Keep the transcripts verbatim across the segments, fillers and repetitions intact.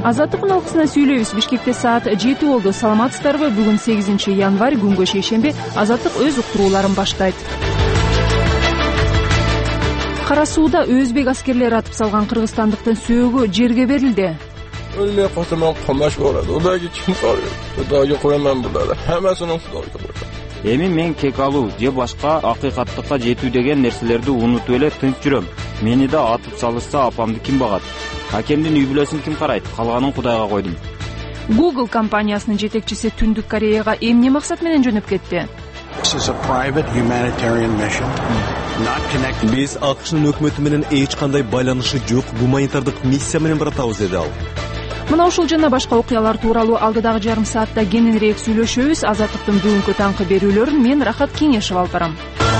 Азаттык алкысына сүйлөйбүз. Бишкекте саат жети болду. Саламатсыздарбы? Бүгүн сегизинчи январь, күнгө шейшемби. Азаттык өз уктурууларын баштайт. Кара сууда өзбек аскерлери атып салган кыргызстандыктын сөөгү жерге берилди. Ölmeye koşaman komaş oladı. O da ki kim soruyor? O da ki koyamam burada. Hemesinin soruyor. Эми мен кек алуу же башка акыйкаттыкка жетүү деген нерселерди унутуп эле тынч жүрөм. Мени да атып салышса апамды ким багат? Акемдин үй бүлөсүн ким карайт? Калганын Кудайга койдум. Google компаниясынын жетекчиси Түндүк Кореяга эмне максат менен жөнөп кетти? Биз АКШнын өкмөтү менен эч кандай байланышы жок гуманитардык миссия менен баратабыз, деди ал. Мына ушул жана башка окуялар тууралуу алдыдагы жарым саатта кененирээк сүйлөшөбүз. Азаттыктын бүгүнкү таңкы берүүлөрүн мен Рахат Кеңешев алып барам.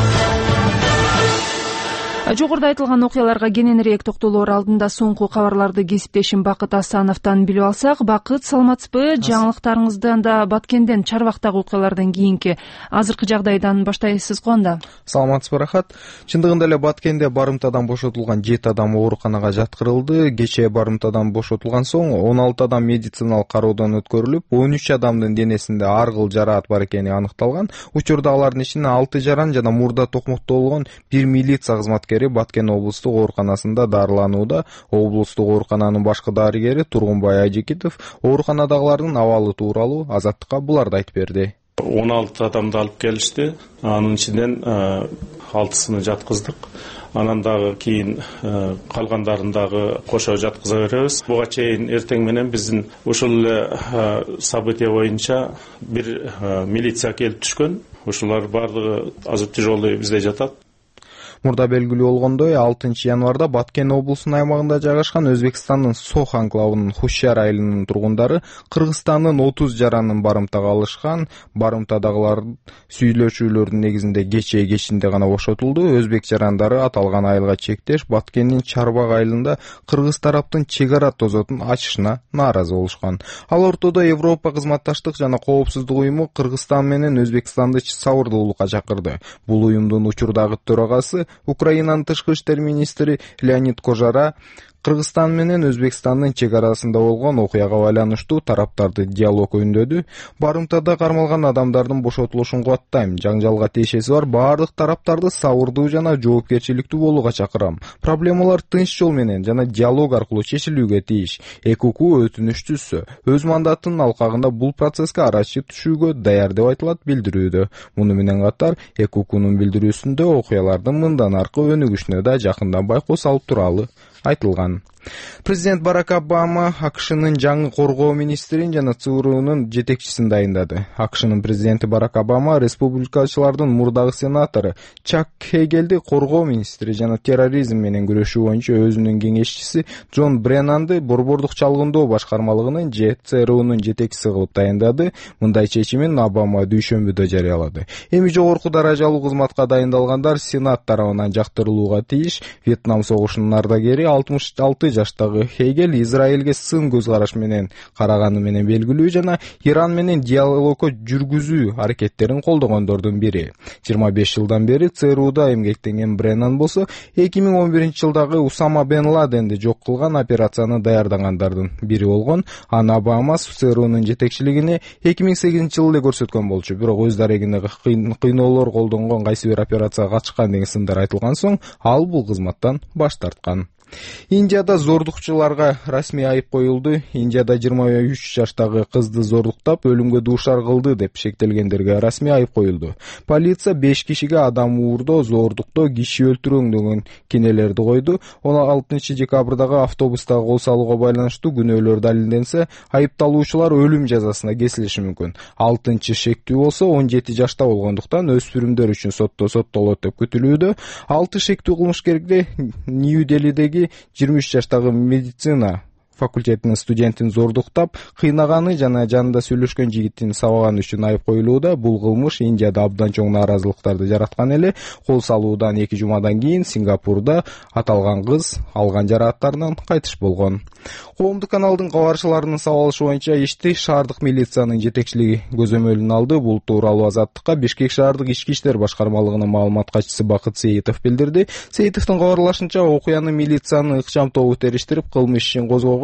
Жогоруда айтылган окуяларга кененирээк токтолоор алдында соңку кабарларды кесиптешим Бакыт Асановдон билип алсак. Бакыт, саламатсызбы? Жаңылыктарыңыздан да Баткенден, Чарбактагы окуялардан кийинки азыркы жагдайдан баштайсызго анда? Саламатсызбы, Рахат? Чындыгында эле Баткенде барымтадан бошотулган жети адам ооруканага жаткырылды. Кечээ барымтадан бошотулган соң он алты адам медициналык кароодон өткөрүлүп, он үч адамдын денесинде ар кыл жараат бар экени аныкталган. Учурда алардын ичинде алты жаран жана мурда токмоктолгон бир милиция кызматкери Баткен облустук ооруканасында дарыланууда. Облустук оорукананын башкы дарыгери Тургунбай Айжекитов ооруканадагылардын абалы тууралуу Азаттыкка буларды айтып берди. он алты адамды алып келишти. Анын ичинен алтысыны жаткыздык. Анан дагы кийин калгандарын дагы кошо жаткыза беребиз. Буга чейин эртең менен биздин ушул эле события боюнча бир милиция келип түшкөн. Ушулар бардыгы азыр тяжелый бизде жатат. Мурда белгилүү болгондой, алтынчы январда Баткен облусунун аймагында жайгашкан Өзбекстандын Сох анклавынын Хушяр айылынын тургундары Кыргызстандын отуз жаранын барымтага алышкан. Барымтадагылар сүйлөшүүлөрдүн негизинде кечээ кечинде гана бошотулду. Өзбек жарандары аталган айылга чектеш Баткендин Чарбак айылында кыргыз тараптын чек ара тозотун ачышына нааразы болушкан. Ал ортодо Европа кызматташтык жана коопсуздук уюму Кыргызстан менен Өзбекстанды сабырдуулукка чакырды. Бул уюмдун учурдагы төрагасы Украинанын тышкы иштер министри Леонид Кожара Кыргызстан менен Өзбекстандын чек арасында болгон окуяга байланыштуу тараптарды диалог өндөдү. Барымтада кармалган адамдардын бошотулушун кубаттайм. Жаңжалга тиешеси бар баардык тараптарды сабырдуу жана жоопкерчиликтүү болууга чакырам. Проблемалар тынч жол менен жана диалог аркылуу чечилүүгө тийиш. ЭКУ өтүнүш түзсө, өз мандатынын алкагында бул процесске арачы түшүүгө даяр деп айтылат билдирүүдө. Муну менен катар ЭКУнун билдирүүсүндө окуялардын мындан аркы өнүгүшүнө да жакындан байкоо салып туралы айтылган. Президент Барак Обама АКШнын жаңы коргоо министрин жана ЦРУнун жетекчисин дайындады. АКШнын президенти Барак Обама республикачылардын мурдагы сенатору Чак Хейгелди коргоо министри жана терроризм менен күрөшүү боюнча өзүнүн кеңешчиси Джон Бреннанды борбордук чалгындоо башкармалыгынын же ЦРУнун жетекчиси кылып дайындады. Мындай чечимин Обама дүйшөмбүдө жарыялады. Эми жогорку даражалуу кызматка дайындалгандар Сенат тарабынан жактырылууга тийиш. Вьетнам согушунун ардагери алтымыш алты жаштагы Хейгел Израилге сын көз караш менен караганы менен белгилүү жана Иран менен диалогго жүргүзүү аракеттерин колдогондордун бири. жыйырма беш жылдан бери ЦРУда эмгектенген Бреннан болсо эки миң он биринчи жылдагы Усама бен Ладенди жок кылган операцияны даярдагандардын бири болгон. Аны Обама ЦРУнун жетекчилигине эки миң сегизинчи жылы эле көрсөткөн болчу. Бирок өз дарегинде кыйноолор колдонгон кайсы бир операцияга катышкан деген сындар айтылган соң ал бул кызматтан баш тарткан. Индияда зордукчуларга расмий айып коюлду. Индияда жыйырма үч жаштагы кызды зордуктап өлүмгө дуушар кылды деп шектелгендерге расмий айып коюлду. Полиция беш кишиге адам уурдоо, зордуктоо, киши өлтүрүү деген кинелерди койду. он алтынчы декабрдагы автобустагы кол салууга байланыштуу күнөөлөр далилденсе, айыпталуучулар өлүм жазасына кесилиши мүмкүн. алтынчы шектүү болсо он жети жашта болгондуктан өспүрүмдөр үчүн сотто соттолот деп күтүлүүдө. алты шектүү кылмышкерди Нью-Делидеги жыйырма үч жаштагы медицина факультетинин студентин зордуктап, кыйнаганы жана жанында сүйлөшкөн жигитин сабаганы үчүн айып коюлууда. Бул кылмыш Индияда абдан чоң нааразылыктарды жараткан эле. Кол салуудан эки жумадан кийин Сингапурда аталган кыз алган жарааттарынан кайтыш болгон. Коомдук каналдын кабарчыларынын сабалышы боюнча ишти шаардык милициянын жетекчилиги көзөмөлүнө алды. Бул тууралуу Азаттыкка Бишкек шаардык ички иштер башкармалыгынын маалымат катчысы Бакыт Сейитов билдирди. Сейитовдун кабарлашынча, окуяны милициянын ыкчам тобу териштирип, кылмыш ишин козгогон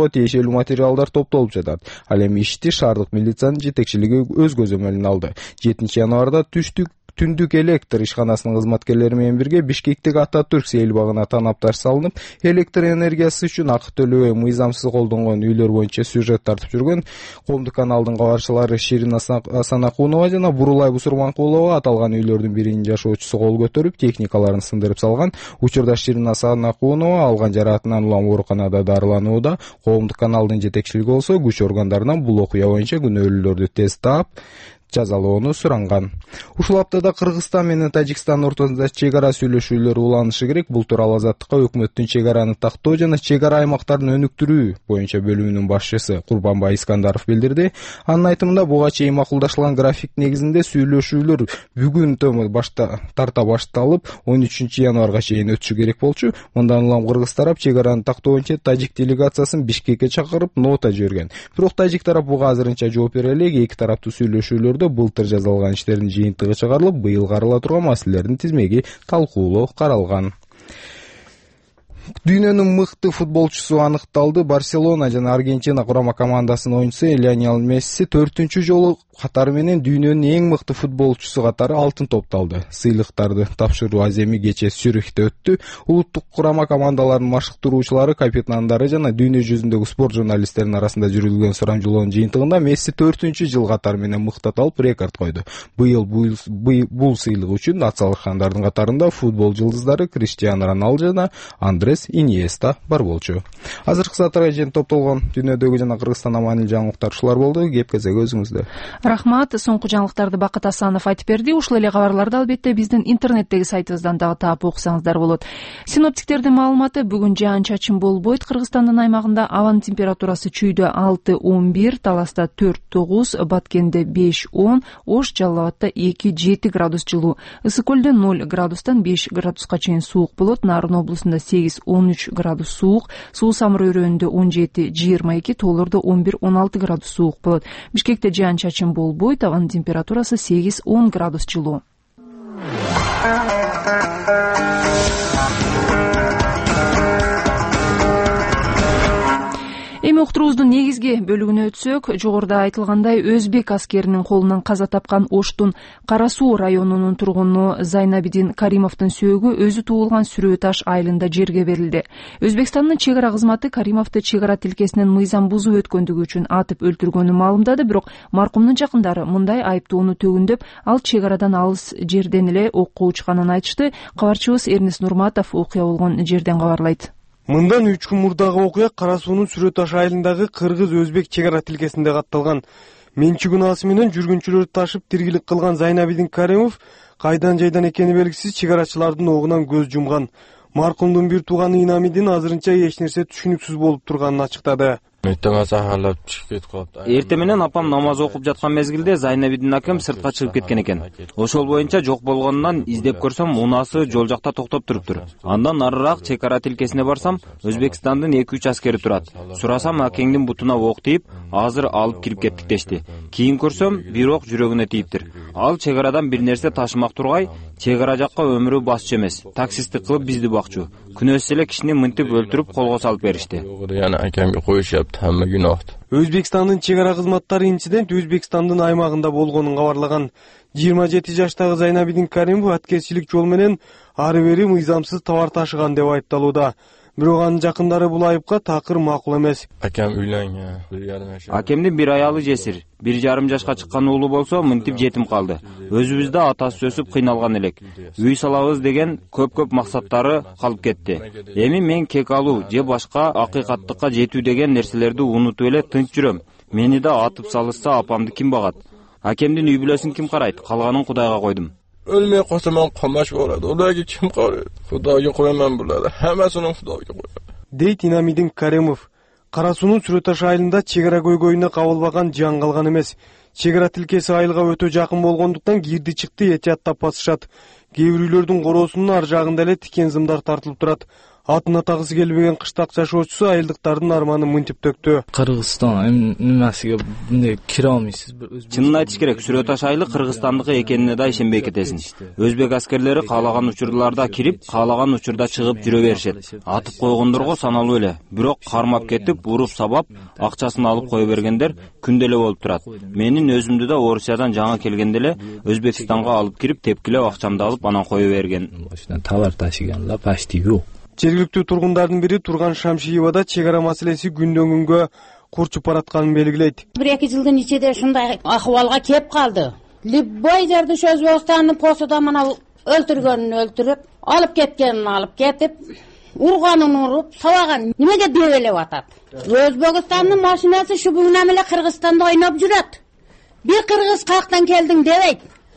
тергөөгө тиешелүү материалдар топтолуп жатат. Ал эми ишти шаардык милициянын жетекчилиги өз көзөмөлүнө алды. жетинчи январда түштүк түндүк электр ишканасынын кызматкерлери менен бирге Бишкектеги Ататүрк сейилбагына танап таш салынып, электр энергиясы үчүн акы төлөбөй мыйзамсыз колдонгон үйлөр боюнча сюжет тартып жүргөн Коомдук каналдын кабарчылары Ширин Асанакунова жана Бурулай Бусурманкулова аталган үйлөрдүн биринин жашоочусу кол көтөрүп, техникаларын сындырып салган. Учурда Ширин Асанакунова алган жараатынан улам ооруканада дарыланууда. Коомдук каналдын жетекчилиги болсо күч органдарынан бул окуя боюнча күнөөлүүлөрдү тез таап, жазалоону суранган. Ушул аптада Кыргызстан менен Тажикстан ортосунда чек ара сүйлөшүүлөрү уланышы керек. Бул тууралуу Азаттыкка өкмөттүн чек араны тактоо жана чек ара аймактарын өнүктүрүү боюнча бөлүмүнүн башчысы Курбанбай Искандаров билдирди. Анын айтымында буга чейин макулдашылган график негизинде сүйлөшүүлөр бүгүн башта тарта башталып, он үчүнчү январга чейин өтүшү керек болчу. Мындан улам кыргыз тарап чек араны тактоо боюнча тажик делегациясын Бишкекке чакырып нота жиберген. Бирок тажик тарап буга азырынча жооп бере элек. Эки тараптуу сүйлөшүүлөр былтыр жазалган иштердин жыйынтыгы чыгарылып, быйыл карала турган маселелердин тизмеги талкуулоо каралган. Дүйнөнүн мыкты футболчусу аныкталды. Барселона жана Аргентина курама командасынын оюнчусу Лионель Месси төртүнчү жолу катары менен дүйнөнүн эң мыкты футболчусу катары алтын топталды. Сыйлыктарды тапшыруу аземи кече Цюрихте өттү. Улуттук курама командаларынын машыктыруучулары, капитандары жана дүйнө жүзүндөгү спорт журналисттеринин арасында жүргүзгөн сурамжылоонун жыйынтыгында Месси төртүнчү жыл катары менен мыкты аталып рекорд койду. Быйыл бул сыйлык үчүн атсалышкандардын катарында футбол жылдыздары Криштиану Роналду жана Андрес Иньеста бар болчу. Азыркы сааттарга чейин топтолгон дүйнөдөгү жана Кыргызстан маанилүү жаңылыктар ушулар болду. Кеп кезеги өзүңүздө. Рахмат. Соңку жаңылыктарды Бакыт Асанов айтып берди. Ушул эле кабарларды албетте биздин интернеттеги сайтыбыздан дагы таап окусаңыздар болот. Синоптиктердин маалыматы: бүгүн жаан-чачын болбойт. Кыргызстандын аймагында абанын температурасы чүйдө алты он бир, Таласта төрт тогуз, Баткенде беш он, Ош Жалал Абадта эки жети градус жылуу. Ысык көлдө ноль градустан беш градуска чейин суук болот. Нарын облусунда сегиз он үч градус суук, Суу Самыр өрөөнүндө он жети жыйырма эки, Тоолордо он бир он алты градус суук болот. Бишкекте жаан-чачын болбойт. Абанын температурасы сегиз он градус жылуу. Эми уктуруубуздун негизги бөлүгүнө өтсөк, жогоруда айтылгандай, өзбек аскеринин колунан каза тапкан Оштун Кара Суу районунун тургуну Зайнабидин Каримовдун сөөгү өзү туулган Сүрөө Таш айылында жерге берилди. Өзбекстандын чек ара кызматы Каримовду чек ара тилкесинен мыйзам бузуп өткөндүгү үчүн атып өлтүргөнүн маалымдады, бирок маркумдун жакындары мындай айыптоону төгүндөп, ал чек арадан алыс жерден эле окко учканын айтышты. Кабарчыбыз Эрнис Нурматов окуя болгон жерден кабарлайт. Мындан үч күн мурдагы окуя Кара Суунун Сүрөө Таш айылындагы кыргыз-өзбек чек ара тилкесинде катталган. Менчи күнөөсү менен жүргүнчүлөрдү ташып тиргилик кылган Зайнабидин Каримов кайдан жайдан экени белгисиз чек арачылардын огунан көз жумган. Маркумдун бир тууганы Инамидин азырынча эч нерсе түшүнүксүз болуп турганын ачыктады. Эрте менен апам намаз окуп жаткан мезгилде Зайнабидин акам сыртка чыгып кеткен экен. Ошол боюнча жок болгонунан издеп көрсөм, унасы жол жакта токтоп туруптур. Андан нарыраак чек ара тилкесине барсам, Өзбекстандын эки үч аскери турат. Сурасам, акеңдин бутуна ок тийип, азыр алып кирип кеттик дешти. Кийин көрсөм, бир ок жүрөгүнө тийиптир. Ал чек арадан бир нерсе ташымак тургай, чек ара жакка өмүрү басчу эмес, таксисттик кылып бизди бакчу. Күнөөсүз эле кишини мынтип өлтүрүп колго салып беришти. Өзбекстандын чек ара кызматтары инцидент Өзбекстандын аймагында болгонун кабарлаган. жыйырма жети жаштагы Зайнабидин Каримов аткерчилик жол менен ары бери мыйзамсыз товар ташыган деп айыпталууда. Бирок анын жакындары бул айыпка такыр макул эмес. Акам үйлөнгөн. Акемдин бир аялы жесир, бир жарым жашка чыккан уулу болсо мынтип жетим калды. Өзүбүздө атасы өсүп кыйналган элек. Үй салабыз деген көп-көп максаттары калып кетти. Эми мен кек алуу же башка акыйкаттыкка жетүү деген нерселерди унутуп эле тынч жүрөм. Мени да атып салышса апамды ким багат? Акемдин үй бүлөсүн ким карайт? Калганын Кудайга койдум. Ölmeye koşamam kamaş oladı. Odayı kim koruyor? Kudayı koyamam burada. Hemesinin Kudayı koyuyor. Дейт Инамидин Каримов. Кара Суунун Сүрөө Таш айылында чек ара көйгөйүнө кабылбаган жан калган эмес. Чек ара тилкеси айылга өтө жакын болгондуктан кирди чыкты этияттап басышат. Кээ бир үйлөрдүн короосунун ар жагында эле тикен зымдар тартылып турат. атын атагысы келбеген кыштак жашоочусу айылдыктардын арманын мынтип төктү. Кыргызстан эмнесиге мындай кире алмайсыз? Чынын айтыш керек, Сүрөт Таш айылы кыргызстандыкы экенине да ишенбей кетесиң. Өзбек аскерлери каалаган учурларда кирип, каалаган учурда чыгып жүрө беришет. Атып койгондорго саналуу эле, бирок кармап кетип, уруп сабап, акчасын алып кое бергендер күндө эле болуп турат. Менин өзүмдү да Орусиядан жаңы келгенде эле Өзбекстанга алып кирип, тепкилеп акчамды алып анан кое берген. Товар ташыганlar почти yok. Жергиликтүү тургундардын бири Турган Шамшиева да чек ара маселеси күндөн күнгө курчуп баратканын белгилейт. бир эки жылдын ичинде ушундай акыбалга кеп калды. Любой жерде Өзбекстандын посуда мына өлтүргөнүн өлтүрүп, алып кеткенин алып кетип, урганын уруп, сабаган немеге дебелеп атат. Өзбекстандын машинасы шу бүгүнөн эле Кыргызстанда ойноп жүрөт. Бир кыргыз каяктан келдиң дебейт.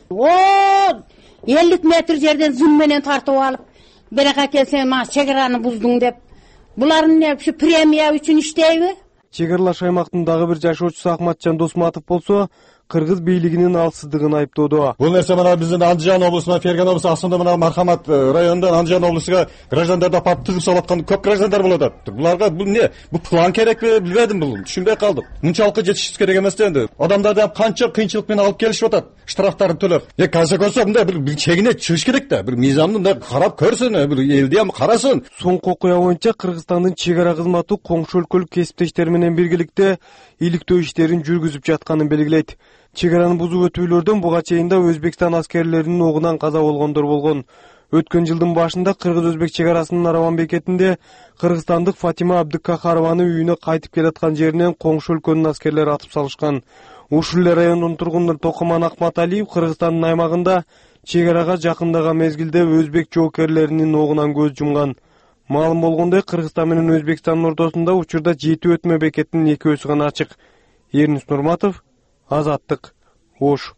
О, элүү метр жерден зым менен тартып алып, берека келсең, ма чек араны буздуң деп. Булардын не ушу премия үчүн иштейби? Чек аралаш аймактын дагы бир жашоочусу Акматжан Досматов болсо, кыргыз бийлигинин алсыздыгын айыптоодо. Бул нерсе мына биздин Андижан облусунан, Ферген облусу асында мына Мархамат районунан Андижан облусуга граждандарды апарып тыгып салып аткан көп граждандар болуп атат. Буларга бул не? Бул план керекпи? Билбедим бул. Түшүнбөй калдым. Мынчалык жетишиш керек эмес да энди. Адамдарды ham канча кыйынчылык менен алып келишип атат. Штрафтарын төлөп. Е консеквенция мындай бир чегине чыгыш керек да. Бир мыйзамды мындай карап көрсүн, бир элди ham карасын. Соңку окуя боюнча Кыргызстандын чек ара кызматы коңшу өлкөлүк кесиптештери менен биргеликте иликтөө иштерин жүргүзүп жатканын белгилейт. Чек араны бузуп өтүүлөрдөн буга чейин да Өзбекстан аскерлеринин огунан каза болгондор болгон. Өткөн жылдын башында кыргыз-өзбек чек арасынын Араван бекетинде кыргызстандык Фатима Абдыкахарованы үйүнө кайтып келаткан жеринен коңшу өлкөнүн аскерлери атып салышкан. Ушул эле райондун тургуну Токоман Акматалиев Кыргызстандын аймагында чек арага жакындаган мезгилде өзбек жоокерлеринин огунан көз жумган. Маалым болгондой, Кыргызстан менен Өзбекстандын ортосунда учурда жети өтмө бекетинин экөөсү гана ачык. Эрнис Нурматов, Азаттык, Ош.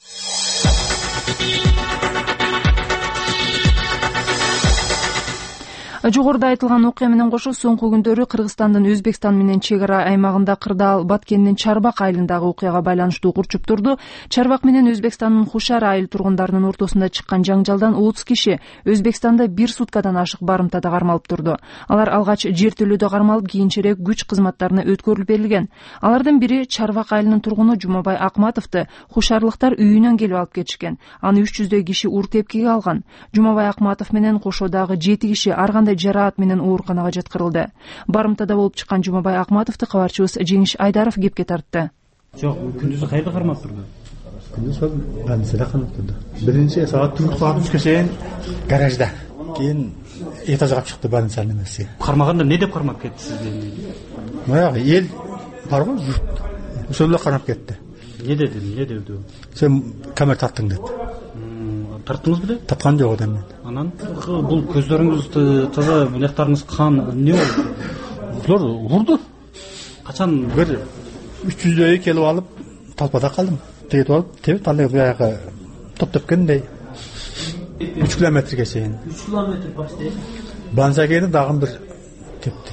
Жогоруда айтылган окуя менен кошо соңку күндөрү Кыргызстандын Өзбекстан менен чек ара аймагында Кырдаал Баткендин Чарбак айылындагы окуяга байланыштуу курчуп турду. Чарбак менен Өзбекстандын Хушар айыл тургундарынын ортосунда чыккан жаңжалдан отуз киши Өзбекстанда бир суткадан ашык барымтада кармалып турду. Алар алгач жер төлөөдө кармалып, кийинчерээк күч кызматтарына өткөрүлүп берилген. Алардын бири Чарбак айылынын тургуну Жумабай Акматовду Хушарлыктар үйүнөн келип алып кетишкен. Аны үч жүздөй киши ур тепкиге алган. Жумабай Акматов менен кошо дагы жети киши ар кандай жараат менен ооруканага жаткырылды. Барымтада болуп чыккан Жумабай Акматовду кабарчыбыз Жеңиш Айдаров кепке тартты. Жок, күндүзү кайда кармап турду? Күндүз больницада кармап турду. Биринчи саат төрт түшкө чейин гаражда. Кийин этажга чыкты больницанын эмеси. Кармаганда не деп кармап кетти сизди? Баягы эл бар го, журт. Ошол эле кармап кетти. Не деди, не деди? Сен камера тарттың деп. Тарттыңыз беле? Таткан жок эдем мен. Анан бул көздөрүңүздү таза бияктарыңыз кан не болду? Булар урду. Качан бир үч жүздөй келип алып талпада калдым. Тегип алып, тебип андай баягы топ тепкендей. үч километрге чейин. үч километр почти. Банза келип дагы бир тепти.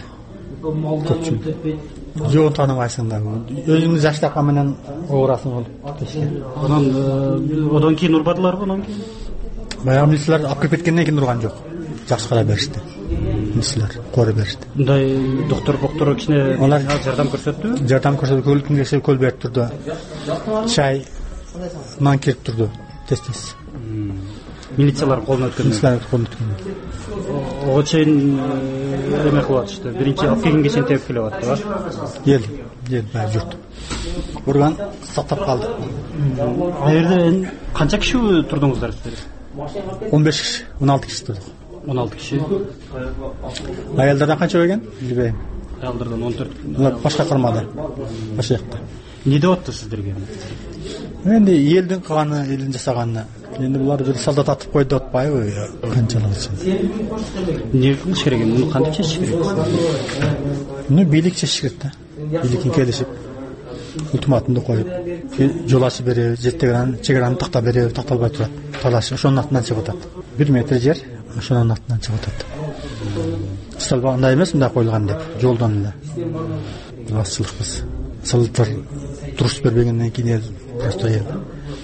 Жон тааныбайсың да. Өзүңдү жаштакка менен оорасың болуп кеткен. Анан одон кийин урбадыларбы, анан кийин? Баягы милициялар алып кетип кеткенден кийин урган жок. Жакшы карап беришти. Милициялар кore беришти. Мындай доктор доктор кичине жардам көрсөттүбү? Жардам көрсөттү, көлүктүн кесе көл берип турду. Чай нан кирип турду. Тез-тез. Милициялар колуна өткөн. Милициялар колуна өткөн. Ого чейин эме кылып атышты. Биринчи алып келгенге чейин тепип келип атты, ба? Ел, ел баары журт. Урган сактап калды. А жерде канча киши турдуңуздар сиздер? он беш киши, он алты киши турдук. он алты киши. Аялдардан канча келген? Билбейм. Аялдардан он төрт. Булар башка кармады. Башка жакта. Не деп атты сиздерге? Энди элдин кылганы, элдин жасаганына. Енді бұлар бір солдат атып қойды отпайбы, қаншалығы үшін. Не қылыш керек, мұны қандып шешіш керек? Мұны билік шешіш керек та. Биліктің келішіп, ультиматумды қойып, жол ашып береді, жеттеген чекараны тақта береді, тақталбай тұрады. Талашы, ошонун атынан шығып атат. Бір метр жер, ошонун атынан шығып атат. Столба андай емес, мында қойылған деп, жолдан эле. Басшылық біз. Солдаттар дұрыс бербегеннен кейін просто ел.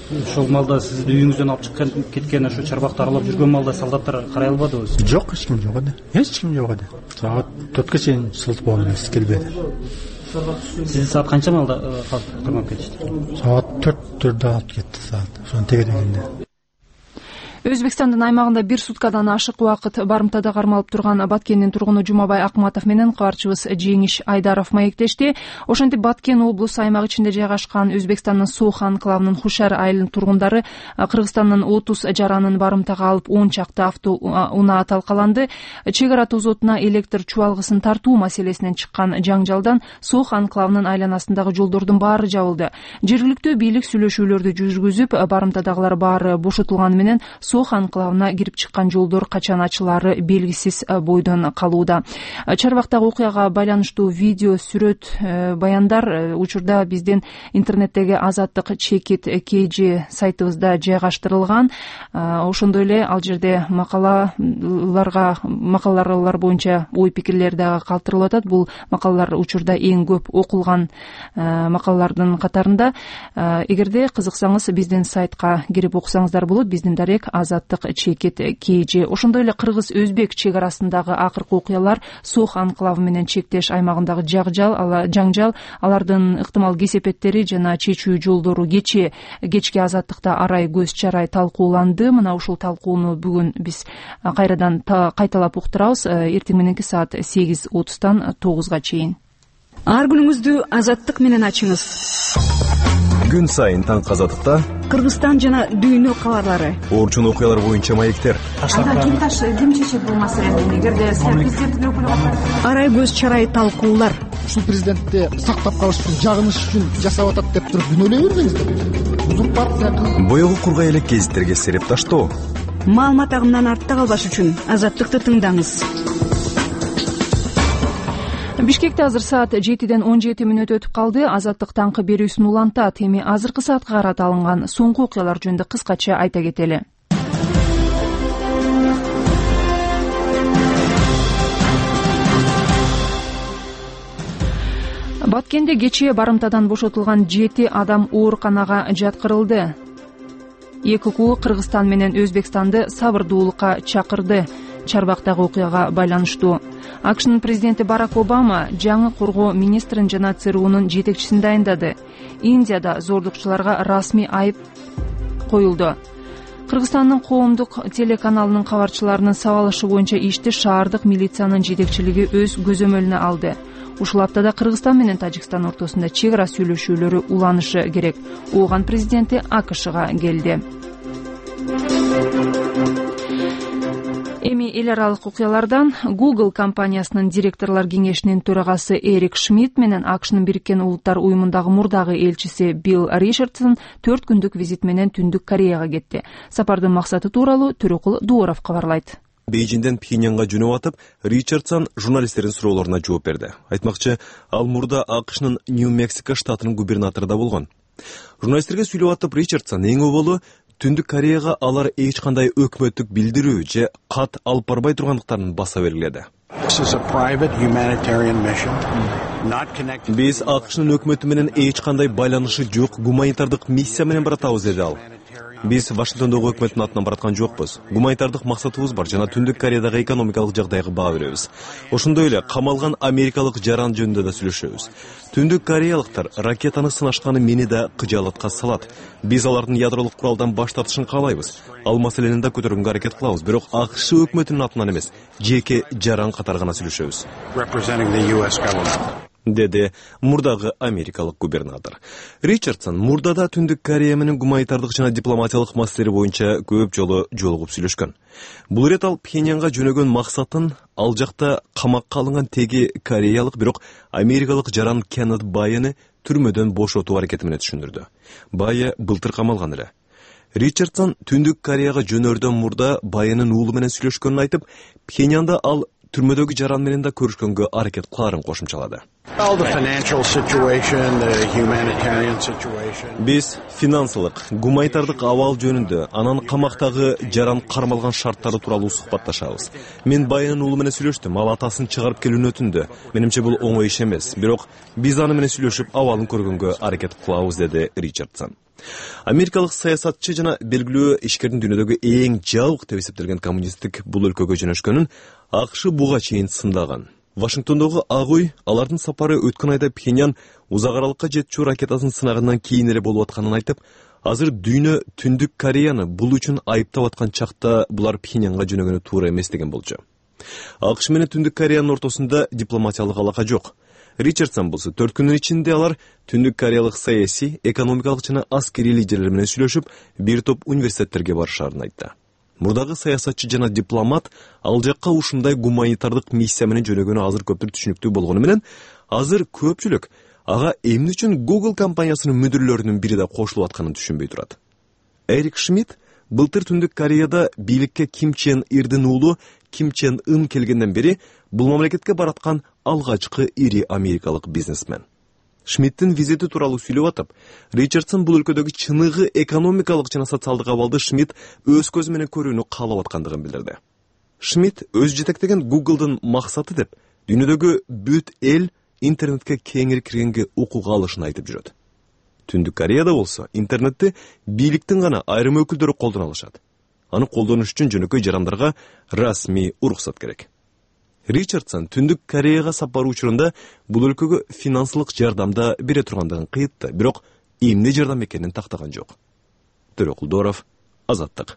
ошол малда сизди үйүңүздөн алып чыккан кеткен ошо чарбакты аралап жүргөн малда солдаттар карай албадыбы? Жок, эч ким жок эди. Эч ким жок эди. Саат төрткө чейин сылтып эч келбеди. Сиз саат канча малда кармап кетишти? Саат төрттөрдө алып кетти саат. Ошону тегерегенде. Өзбекстандын аймагында бир суткадан ашык убакыт барымтада кармалып турган Баткендин тургуну Жумабай Акматов менен кабарчыбыз Жеңиш Айдаров маектешти. Ошентип Баткен облусу аймагы ичинде жайгашкан Өзбекстандын Сох анклавынын Хушар айылынын тургундары Кыргызстандын отуз жаранын барымтага алып он чакты авто унаа талкаланды. Чек ара тозотуна электр чубалгысын тартуу маселесинен чыккан жаңжалдан Сох анклавынын айланасындагы жолдордун баары жабылды. Жергиликтүү бийлик сүйлөшүүлөрдү жүргүзүп, барымтадагылар баары бошотулганы менен Сох анклавына кирип чыккан жолдор качан ачылары белгисиз бойдон калууда. Чарбактагы окуяга байланыштуу видео, сүрөт, баяндар учурда биздин интернеттеги Азаттык чекит kg сайтыбызда жайгаштырылган. Ошондой эле ал жерде макалаларга макалалар боюнча ой пикирлер дагы калтырылып атат. Бул макалалар учурда эң көп окулган макалалардын катарында. Эгерде кызыксаңыз, биздин сайтка кирип окусаңыздар болот. Биздин дарек Азаттык чекит kg. Ошондой эле кыргыз-өзбек чек арасындагы акыркы окуялар Сох анклавы менен чектеш аймагындагы жагжал, жаңжал, алардын ыктымал кесепеттери жана чечүү жолдору кече кечки Азаттыкта арай көз чарай талкууланды. Мына ушул талкууну бүгүн биз кайрадан кайталап уктурабыз. Эртең мененки саат сегиз отуздан тогузга чейин. Ар күнүңүздү Азаттык менен ачыңыз. Күн сайын таң Азаттыкта Кыргызстан жана дүйнө кабарлары. Орчун окуялар боюнча маектер. Анда ким таш ким чечет бул маселени? Эгерде президенттин өкүлү арай көз чарай талкуулар. Ушул президентти сактап калыш үчүн, жагыныш үчүн жасап атат деп туруп күнөөлөй бербеңиздер. Узурпация. Боёгу кургай элек гезиттерге сереп таштоо. Маалымат агымынан артта калбаш үчүн Азаттыкты тыңдаңыз. Бишкекте азыр саат жетиден он жети мүнөт өтүп калды. Азаттык таңкы берүүсүн улантат. Эми азыркы саатка карата алынган соңку окуялар жөнүндө кыскача айта кетели. Баткенде кечээ барымтадан бошотулган жети адам ооруканага жаткырылды. ЭККУ Кыргызстан менен Өзбекстанды сабырдуулукка чакырды. Чарбактагы окуяга байланыштуу. АКШнын президенти Барак Обама жаңы коргоо министрин жана ЦРУнун жетекчисин дайындады. Индияда зордукчуларга расмий айып коюлду. Кыргызстандын коомдук телеканалынын кабарчыларынын сабалышы боюнча ишти шаардык милициянын жетекчилиги өз көзөмөлүнө алды. Ушул аптада Кыргызстан менен Тажикстан ортосунда чек ара сүйлөшүүлөрү уланышы керек. Ооган президенти АКШга келди. Эми эл аралык окуялардан Google компаниясынын директорлор кеңешинин төрагасы Эрик Шмидт менен АКШнын Бириккен Улуттар уюмундагы мурдагы элчиси Билл Ричардсон төрт күндүк визит менен Түндүк Кореяга кетти. Сапардын максаты тууралуу Төрөкул Дууров кабарлайт. Бейжиңден Пхеньянга жөнөп атып, Ричардсон журналисттердин суроолоруна жооп берди. Айтмакчы, ал мурда АКШнын Нью-Мексико штатынын губернатору да болгон. Журналисттерге сүйлөп атып, Ричардсон эң оболу Түндүк Кореяга алар эч кандай өкмөттүк билдирүү же кат алып барбай тургандыктарын баса белгиледи. Биз АКШнын өкмөтү менен эч кандай байланышы жок гуманитардык миссия менен баратабыз, деди ал. Биз Вашингтондогу өкмөттүн атынан бараткан жокпуз. Гуманитардык максатыбыз бар жана Түндүк Кореядагы экономикалык жагдайга баа беребиз. Ошондой эле камалган америкалык жаран жөнүндө да сүйлөшөбүз. Түндүк кореялыктар ракетаны сынашканы мени да кыжаалатка салат. Биз алардын ядролук куралдан баш тартышын каалайбыз. Ал маселени да көтөргөнгө аракет кылабыз, бирок АКШ өкмөтүнүн атынан эмес, жеке жаран катары гана сүйлөшөбүз, деди мурдагы америкалык губернатор. Ричардсон мурдада Түндүк Корея менен гуманитардык жана дипломатиялык маселелер боюнча көп жолу жолугуп сүйлөшкөн. Бул ирет ал Пхеньянга жөнөгөн максатын ал жакта камакка алынган теги кореялык, бирок америкалык жаран Кеннет Байени түрмөдөн бошотуу аракети менен түшүндүрдү. Байе былтыр камалган эле. Ричардсон Түндүк Кореяга жөнөрдөн мурда Байенин уулу менен сүйлөшкөнүн айтып, Пхеньянда ал түрмөдөгү жаран менен да көрүшкөнгө аракет кыларын кошумчалады. Биз финансылык, гуманитардык абал жөнүндө, анан камактагы жаран кармалган шарттары тууралуу сухбатташабыз. Мен Байенин уулу менен сүйлөштүм, ал атасын чыгарып келүүнү өтүндү. Менимче бул оңой иш эмес, бирок биз аны менен сүйлөшүп абалын көргөнгө аракет кылабыз, деди Ричардсон. Америкалык саясатчы жана белгилүү ишкердин дүйнөдөгү эң жабык деп эсептелген коммунисттик бул өлкөгө жөнөшкөнүн АКШ буга чейин сындаган. Вашингтондогу Ак үй алардын сапары өткөн айда Пхеньян узак аралыкка жетчү ракетасын сынагандан кийин эле болуп атканын айтып, азыр дүйнө Түндүк Кореяны бул үчүн айыптап аткан чакта булар Пхеньянга жөнөгөнү туура эмес деген болчу. АКШ менен Түндүк Кореянын ортосунда дипломатиялык алака жок. Ричардсон болсо төрт күнүн ичинде алар Түндүк Кореялык саясий, экономикалык жана аскерий лидерлер менен сүйлөшүп, бир топ университеттерге барышаарын айтты. Мурдагы саясатчы жана дипломат ал жакка ушундай гуманитардык миссия менен жөнөгөнү азыр көптүр түшүнүктүү болгону менен, азыр көпчүлүк ага эмне үчүн Google компаниясынын мүдүрлөрүнүн бири да кошулуп атканын түшүнбөй турат. Эрик Шмидт былтыр Түндүк Кореяда бийликке Ким Чен Ирдин уулу Ким Чен Ын келгенден бери бул мамлекетке бараткан алгачкы ири америкалык бизнесмен. Шмидттин визити тууралуу сүйлөп атып, Ричардсон бул өлкөдөгү чыныгы экономикалык жана социалдык абалды Шмидт өз көзү менен көрүүнү каалап аткандыгын билдирди. Шмидт өз жетектеген Google'дын максаты деп дүйнөдөгү бүт эл интернетке кеңири киргенге укук алышын айтып жүрөт. Түндүк Кореяда болсо интернетти бийликтин гана айрым өкүлдөрү колдоно алышат. Аны колдонуш үчүн жөнөкөй жарандарга расмий уруксат керек. Ричардсон Түндүк Кореяга сапары учурунда бул өлкөгө финансылык жардамда бере тургандыгын кыйтты, бирок эмне жардам экенин тактаган жок. Төрөкулдоров, Азаттык.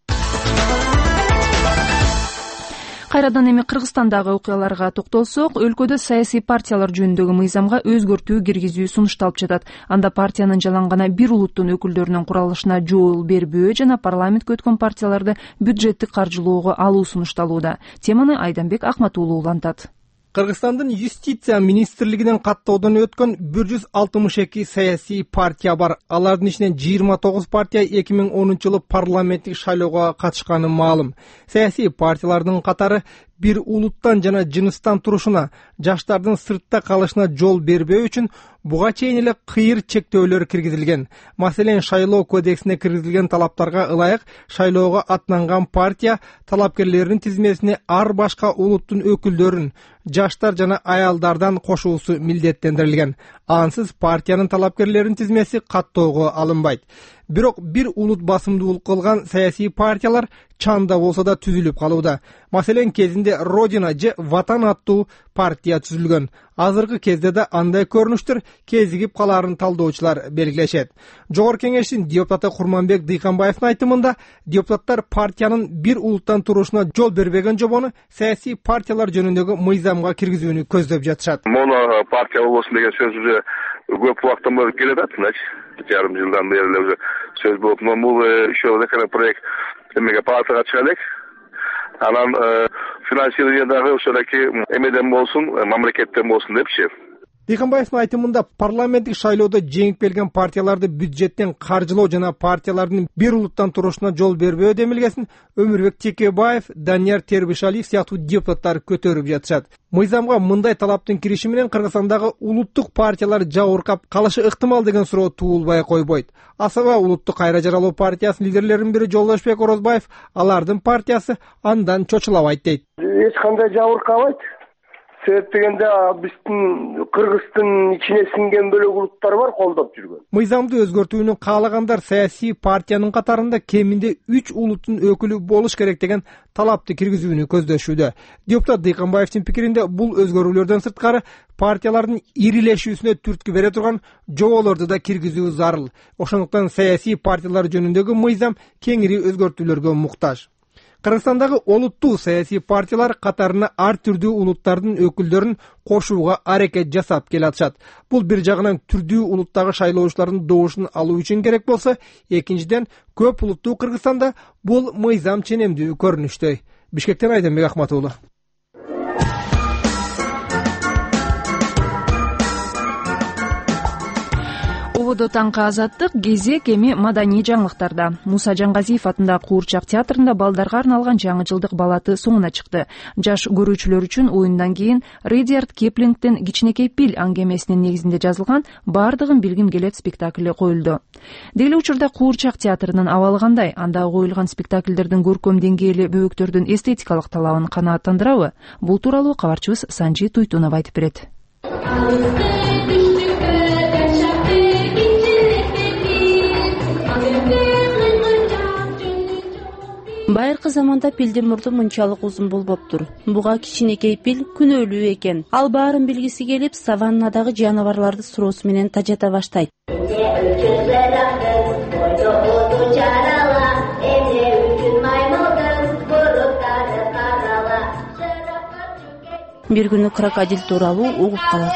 Кайрадан эми Кыргызстандагы окуяларга токтолсок, өлкөдө саясий партиялар жөнүндөгү мыйзамга өзгөртүү киргизүү сунушталып жатат. Анда партиянын жалаң бир улуттун өкүлдөрүнүн куралышына жол бербөө жана парламентке өткөн партияларды бюджеттик каржылоого алуу сунушталууда. Теманы Айданбек Акматуулу улантат. Кыргызстандын юстиция министрлигинен каттоодон өткөн бир жүз алтымыш эки саясий партия бар. Алардын ичинен жыйырма тогуз партия эки миң онунчу жылы парламенттик шайлоого катышканы маалым. Саясий партиялардын катары бир улуттан жана жыныстан турушуна, жаштардын сыртта калышына жол бербөө үчүн буга чейин эле кыйыр чектөөлөр киргизилген. Маселен, шайлоо кодексине киргизилген талаптарга ылайык шайлоого аттанган партия талапкерлеринин тизмесине ар башка улуттун өкүлдөрүн, жаштар жана аялдардан кошуусу милдеттендирилген. Ансыз партиянын талапкерлеринин тизмеси каттоого алынбайт. Бирок бир улут басымдуулук кылган саясий партиялар чанда болсо да түзүлүп калууда. Маселен, кезинде Родина же Ватан аттуу партия түзүлгөн. Азыркы кезде да андай көрүнүштөр кезигип калаарын талдоочулар белгилешет. Жогорку кеңештин депутаты Курманбек Дыйканбаевдин айтымында, депутаттар партиянын бир улуттан турушуна жол бербеген жобону саясий партиялар жөнүндөгү мыйзамга киргизүүнү көздөп жатышат. Моно партия болбосун деген сөз уже көп убакыттан бери келе жатат, значит, жарым жылдан бери эле уже сөз болуп, но бул еще законопроект эмеге палатага чыга элек. Анан финансирование дагы ошол эки эмеден болсун, мамлекеттен болсун депчи. Дыйканбаевдин айтымында, парламенттик шайлоодо жеңип келген партияларды бюджеттен каржылоо жана партиялардын бир улуттан турушуна жол бербөө демилгесин Өмүрбек Текебаев, Данияр Тербишалиев сыяктуу депутаттар көтөрүп жатышат. Мыйзамга мындай талаптын кириши менен Кыргызстандагы улуттук партиялар жабыркап калышы ыктымал деген суроо туулбай койбойт. Асаба улуттук кайра жаралуу партиясынын лидерлеринин бири Жолдошбек Орозбаев алардын партиясы андан чочулабайт дейт. Эч кандай жабыркабайт. Себеп дегенде биздин Кыргыздын ичине сиңген бөлөк улуттар бар колдоп жүргөн. Мыйзамды өзгөртүүнү каалагандар саясий партиянын катарында кеминде үч улуттун өкүлү болуш керек деген талапты киргизүүнү көздөшүүдө. Депутат Дыйканбаевдин пикиринде, бул өзгөрүүлөрдөн сырткары партиялардын ирилешүүсүнө түрткү бере турган жоболорду да киргизүү зарыл. Ошондуктан саясий партиялар жөнүндөгү мыйзам кеңири өзгөртүүлөргө муктаж. Кыргызстандагы олуттуу саясий партиялар катарына ар түрдүү улуттардын өкүлдөрүн кошууга аракет жасап келатышат. Бул бир жагынан түрдүү улуттагы шайлоочулардын добушун алуу үчүн керек болсо, экинчиден көп улуттуу Кыргызстанда бул мыйзам ченемдүү көрүнүштө. Бишкектен Айданбек Акматуулу. Ободо таңкы Азаттык, кезек эми маданий жаңылыктарда. Муса Жаңгазиев атындагы Куурчак театрында балдарга арналган жаңы жылдык балаты соңуна чыкты. Жаш көрүүчүлөр үчүн оюндан кийин Редиард Киплингдин Кичинекей пил аңгемесинин негизинде жазылган Бардыгын билгим келет спектакли коюлду. Дегеле учурда Куурчак театрынын абалы кандай? Анда коюлган спектакльдердин көркөм деңгээли бөбөктөрдүн эстетикалык талабын канааттандырабы? Бул тууралуу кабарчыбыз Санжи Туйтунов айтып берет. Байыркы заманда пилдин мурду мынчалык узун болбоптур. Буга кичинекей пил күнөөлүү экен. Ал баарын билгиси келип, саваннадагы жаныбарларды суроосу менен тажата баштайт. Бир күнү крокодил тууралуу угуп калат.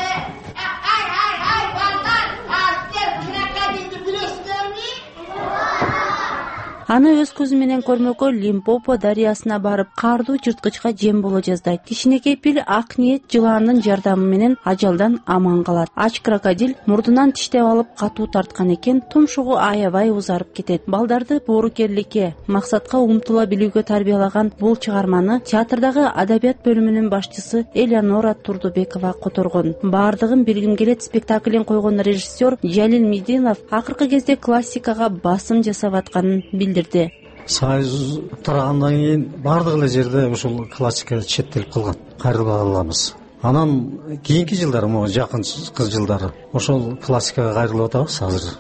Аны өз көзү менен көрмөккө Лимпопо дарыясына барып, каардуу жырткычка жем боло жаздайт. Кичинекей пил ак ниет жылаанын жардамы менен ажалдан аман калат. Ач крокодил мурдунан тиштеп алып катуу тарткан экен, тумшугу аябай узарып кетет. Балдарды боорукерликке, максатка умтула билүүгө тарбиялаган бул чыгарманы театрдагы адабият бөлүмүнүн башчысы Элеонора Турдубекова которгон. Баардыгын билгим келет спектаклин койгон режиссер Жалил Мединов акыркы кезде классикага басым жасап атканын билдирди. Союз турагандан кийин баардык эле жерде ушул классика четтелип калган. Кайрылбай калабыз. Анан кийинки жылдары, могу жакын жылдары ошол классикага кайрылып атабыз азыр.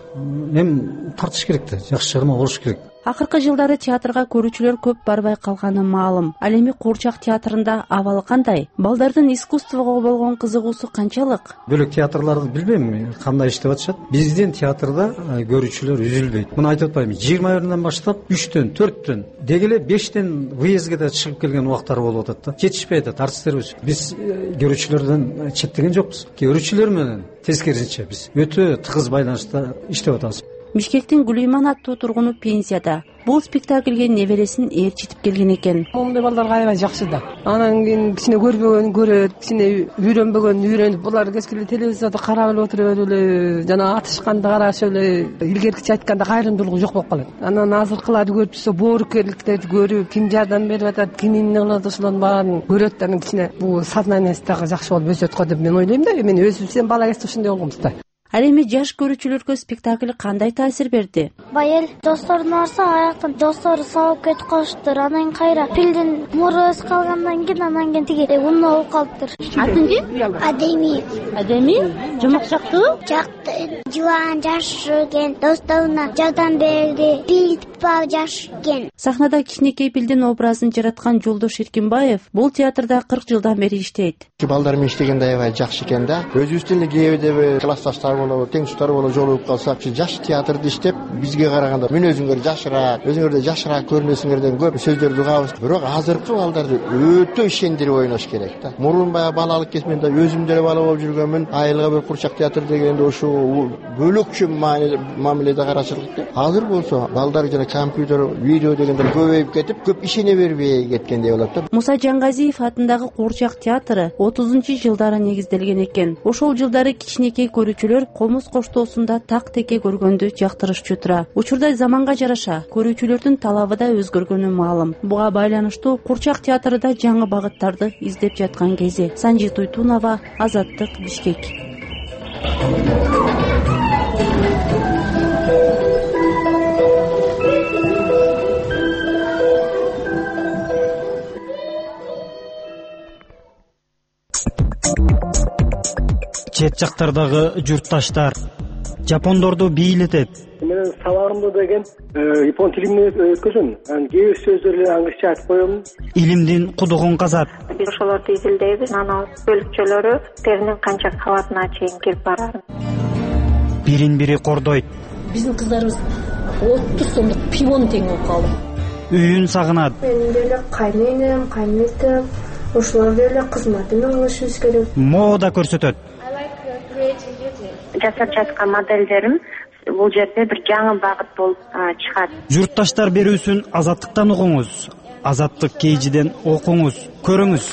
Эми тартыш керек да, жакшы чыгарма болуш керек. Акыркы жылдары театрга көрүүчүлөр көп барбай калганы маалым. Ал эми Куурчак театрында абалы кандай? Балдардын искусствого болгон кызыгуусу канчалык? Бөлөк театрларды билбейм кандай иштеп атышат. Биздин театрда көрүүчүлөр үзүлбөйт. Муну айтып атпайм. жыйырма биринен баштап үчтөн, төрттөн, деги эле бештен выездге да чыгып келген убактар болуп атат да. Жетишпей атат артисттерибиз. Биз көрүүчүлөрдөн четтеген жокпуз. Көрүүчүлөр менен тескерисинче биз өтө тыгыз байланышта иштеп атабыз. Бишкектин Гүлөйман аттуу тургуну пенсияда. Бул спектакльге небересин ээрчитип келген экен. Момундай балдарга аябай жакшы да. Анан кийин кичине көрбөгөн көрөт, кичине үйрөнбөгөн үйрөнүп, булар кескиле телевизордо карап эле отуруп эле жана атышканды карашып эле илгеркиче айтканда кайрымдуулугу жок болуп калат. Анан азыркыларды көрүп турса, боорукерликтерди көрүп, ким жардам берип атат, ким эмне кылат, ошолордун баарын көрөт. Анан кичине бул сознаниясы дагы жакшы болуп өсөт го деп мен ойлойм да. Мен өзүм бала кезде ушундай болгомбуз да. Ал эми жаш көрүүчүлөргө спектакль кандай таасир берди? Байыл достордун барса аяктан достору сабап кетип калыштыр. Анан кайра пилдин муру өз калгандан кийин анан кийин тиги унуу болуп калыптыр. Атыңды? Адеми. Адеми? Жумак жактыбы? Жакты. Жылаан жаш экен, досторуна жардам берди. Пил баа жаш экен. Сахнада кичинекей пилдин образын жараткан Жолдош Эркинбаев бул театрда кырк жылдан бери иштейт. Балдар менен иштегенде аябай жакшы экен да. Өзүбүздүн эле кээбидеби классташтар болобу, тең туштар болобу жолугуп калсак, жаш театрда иштеп, бизге караганда мен өзүңөр жашыраак, өзүңөрдө жашыраак көрүнөсүңөрдөн көп сөздөрдү угабыз. Бирок азыркы балдарды өтө ишендирип ойнош керек да. Мурун баягы балалык кезимде өзүм деле бала болуп жүргөнмүн. Айылга бир Куурчак театр дегенде ошо бөлөкчө мамиледе карашылык да. Азыр болсо балдар жана компьютер, видео дегендер көбөйүп кетип, көп ишене бербей кеткендей болот да. Муса Жаңгазиев атындагы Куурчак театры отузунчу жылдары негизделген экен. Ошол жылдары кичинекей көрүүчүлөр комуз коштоосунда так теке көргөндү жактырышчу тура. Учурда заманга жараша көрүүчүлөрдүн талабы да өзгөргөнү маалым. Буга байланыштуу Куурчак театрында жаңы багыттарды издеп жаткан кези. Санжи Туйтунова, Азаттык, Бишкек. Чет жактардагы журтташтар жапондорду бийлетет. Мен сабагымда деген япон тилинен өткөзөм. Анан кээ бир сөздөрдү англисче айтып коем. Илимдин кудугун казат. Биз ошолорду изилдейбиз. Анан бөлүкчөлөрү теринин канча кабатына чейин келип барат. Бирин бири кордойт. Биздин кыздарыбыз отуз сомдук пивон тең болуп калды. Үйүн сагынат. Менин деле кайненем, кайнетем, ошолор деле кызматын кылышыбыз керек. Мода көрсөтөт. Жасап жаткан моделдерим бул жерде бир жаңы багыт болуп чыгат. Журтташтар берүүсүн Азаттыктан угуңуз. Азаттык кейжиден окуңуз, көрүңүз.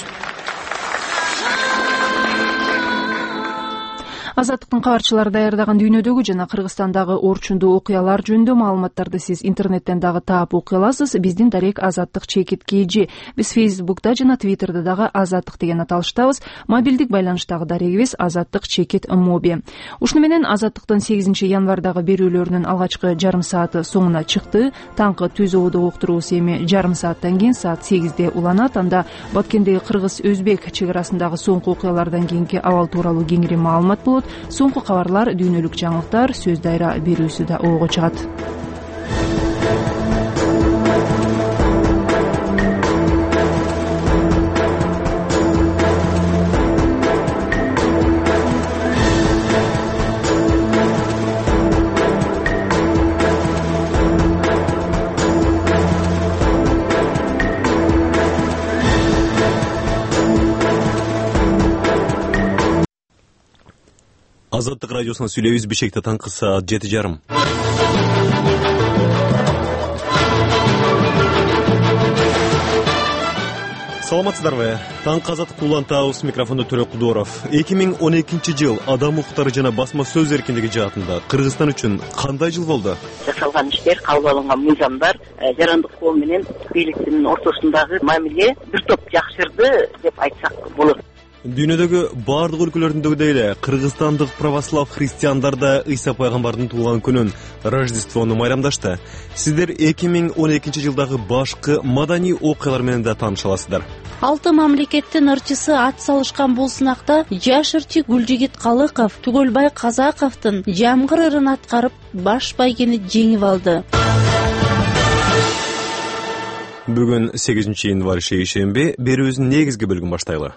Азаттыктын кабарчылары даярдаган дүйнөдөгү жана Кыргызстандагы орчундуу окуялар жөнүндө маалыматтарды сиз интернеттен дагы таап окуй аласыз. Биздин дарек Азаттык чекит кейжи. Биз Фейсбукта жана Твиттерде дагы Азаттык деген аталыштабыз. Мобилдик байланыштагы дарегибиз Азаттык чекит моби. Ушуну менен Азаттыктын сегизинчи январдагы берүүлөрүнүн алгачкы жарым сааты соңуна чыкты. Таңкы түз ободо уктуруусу эми жарым сааттан кийин саат сегизде уланат. Анда Баткендеги кыргыз-өзбек чек арасындагы соңку окуялардан кийинки абал тууралуу кеңири маалымат болот. Соңку кабарлар, дүйнөлүк жаңылыктар, сөз дайра берүүсү да оого чыгат. Азаттык радиосуна сүйлөйбүз. Бишкекте таңкы саат жети жарым. Саламатсыздарбы? Таңкы азаттык улантабыз. Микрофондо Төрөк Кудоров. эки миң он экинчи жыл адам укуктары жана басма сөз эркиндиги жаатында Кыргызстан үчүн кандай жыл болду? Жасалган иштер, кабыл алынган мыйзамдар, жарандык коом менен бийликтин ортосундагы мамиле бир топ жакшырды деп айтсак болот. Дүйнөдөгү бардык өлкөлөрүндөгүдөй эле кыргызстандык православ христиандар да Ыйса пайгамбардын туулган күнүн, Рождествону майрамдашты. Сиздер эки миң он экинчи жылдагы башкы маданий окуялар менен да тааныша аласыздар. Алты мамлекеттин ырчысы ат салышкан бул сынакта жаш ырчы Гүлжигит Калыков Түгөлбай Казаковдун жамгыр ырын аткарып баш байгени жеңип алды. Бүгүн сегизинчи январь шейшемби, берүүбүздүн негизги бөлүгүн баштайлы.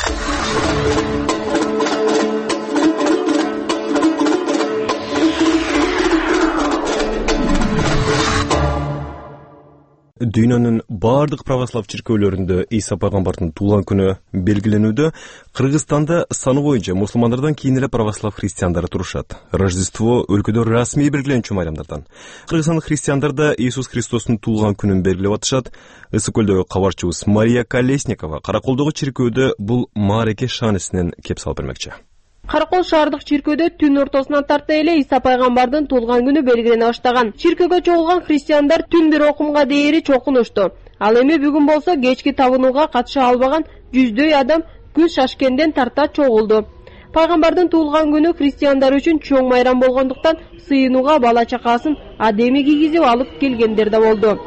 Дүйнөнүн бардык православ чиркөөлөрүндө Ыйса пайгамбардын туулган күнү белгиленүүдө. Кыргызстанда саны боюнча мусулмандардан кийин эле православ христиандары турушат. Рождество өлкөдө расмий белгиленчү майрамдардан. Кыргызстандык христиандар да Иисус Христостун туулган күнүн белгилеп атышат. Ысык көлдөгү кабарчыбыз Мария Колесникова Караколдогу чиркөөдө бул маареке шаанесинен кеп салып бермекчи. Каракол шаардык чиркөөдө түн ортосунан тарта эле Иса пайгамбардын туулган күнү белгилене баштаган. Чиркөөгө чогулган христиандар түн бир окумга дейри чокунушту. Ал эми бүгүн болсо кечки табынууга катыша албаган жүздөй адам күн шашкенден тарта чогулду. Пайгамбардын туулган күнү христиандар үчүн чоң майрам болгондуктан сыйынууга бала чакасын адеми кийгизип алып келгендер да болду.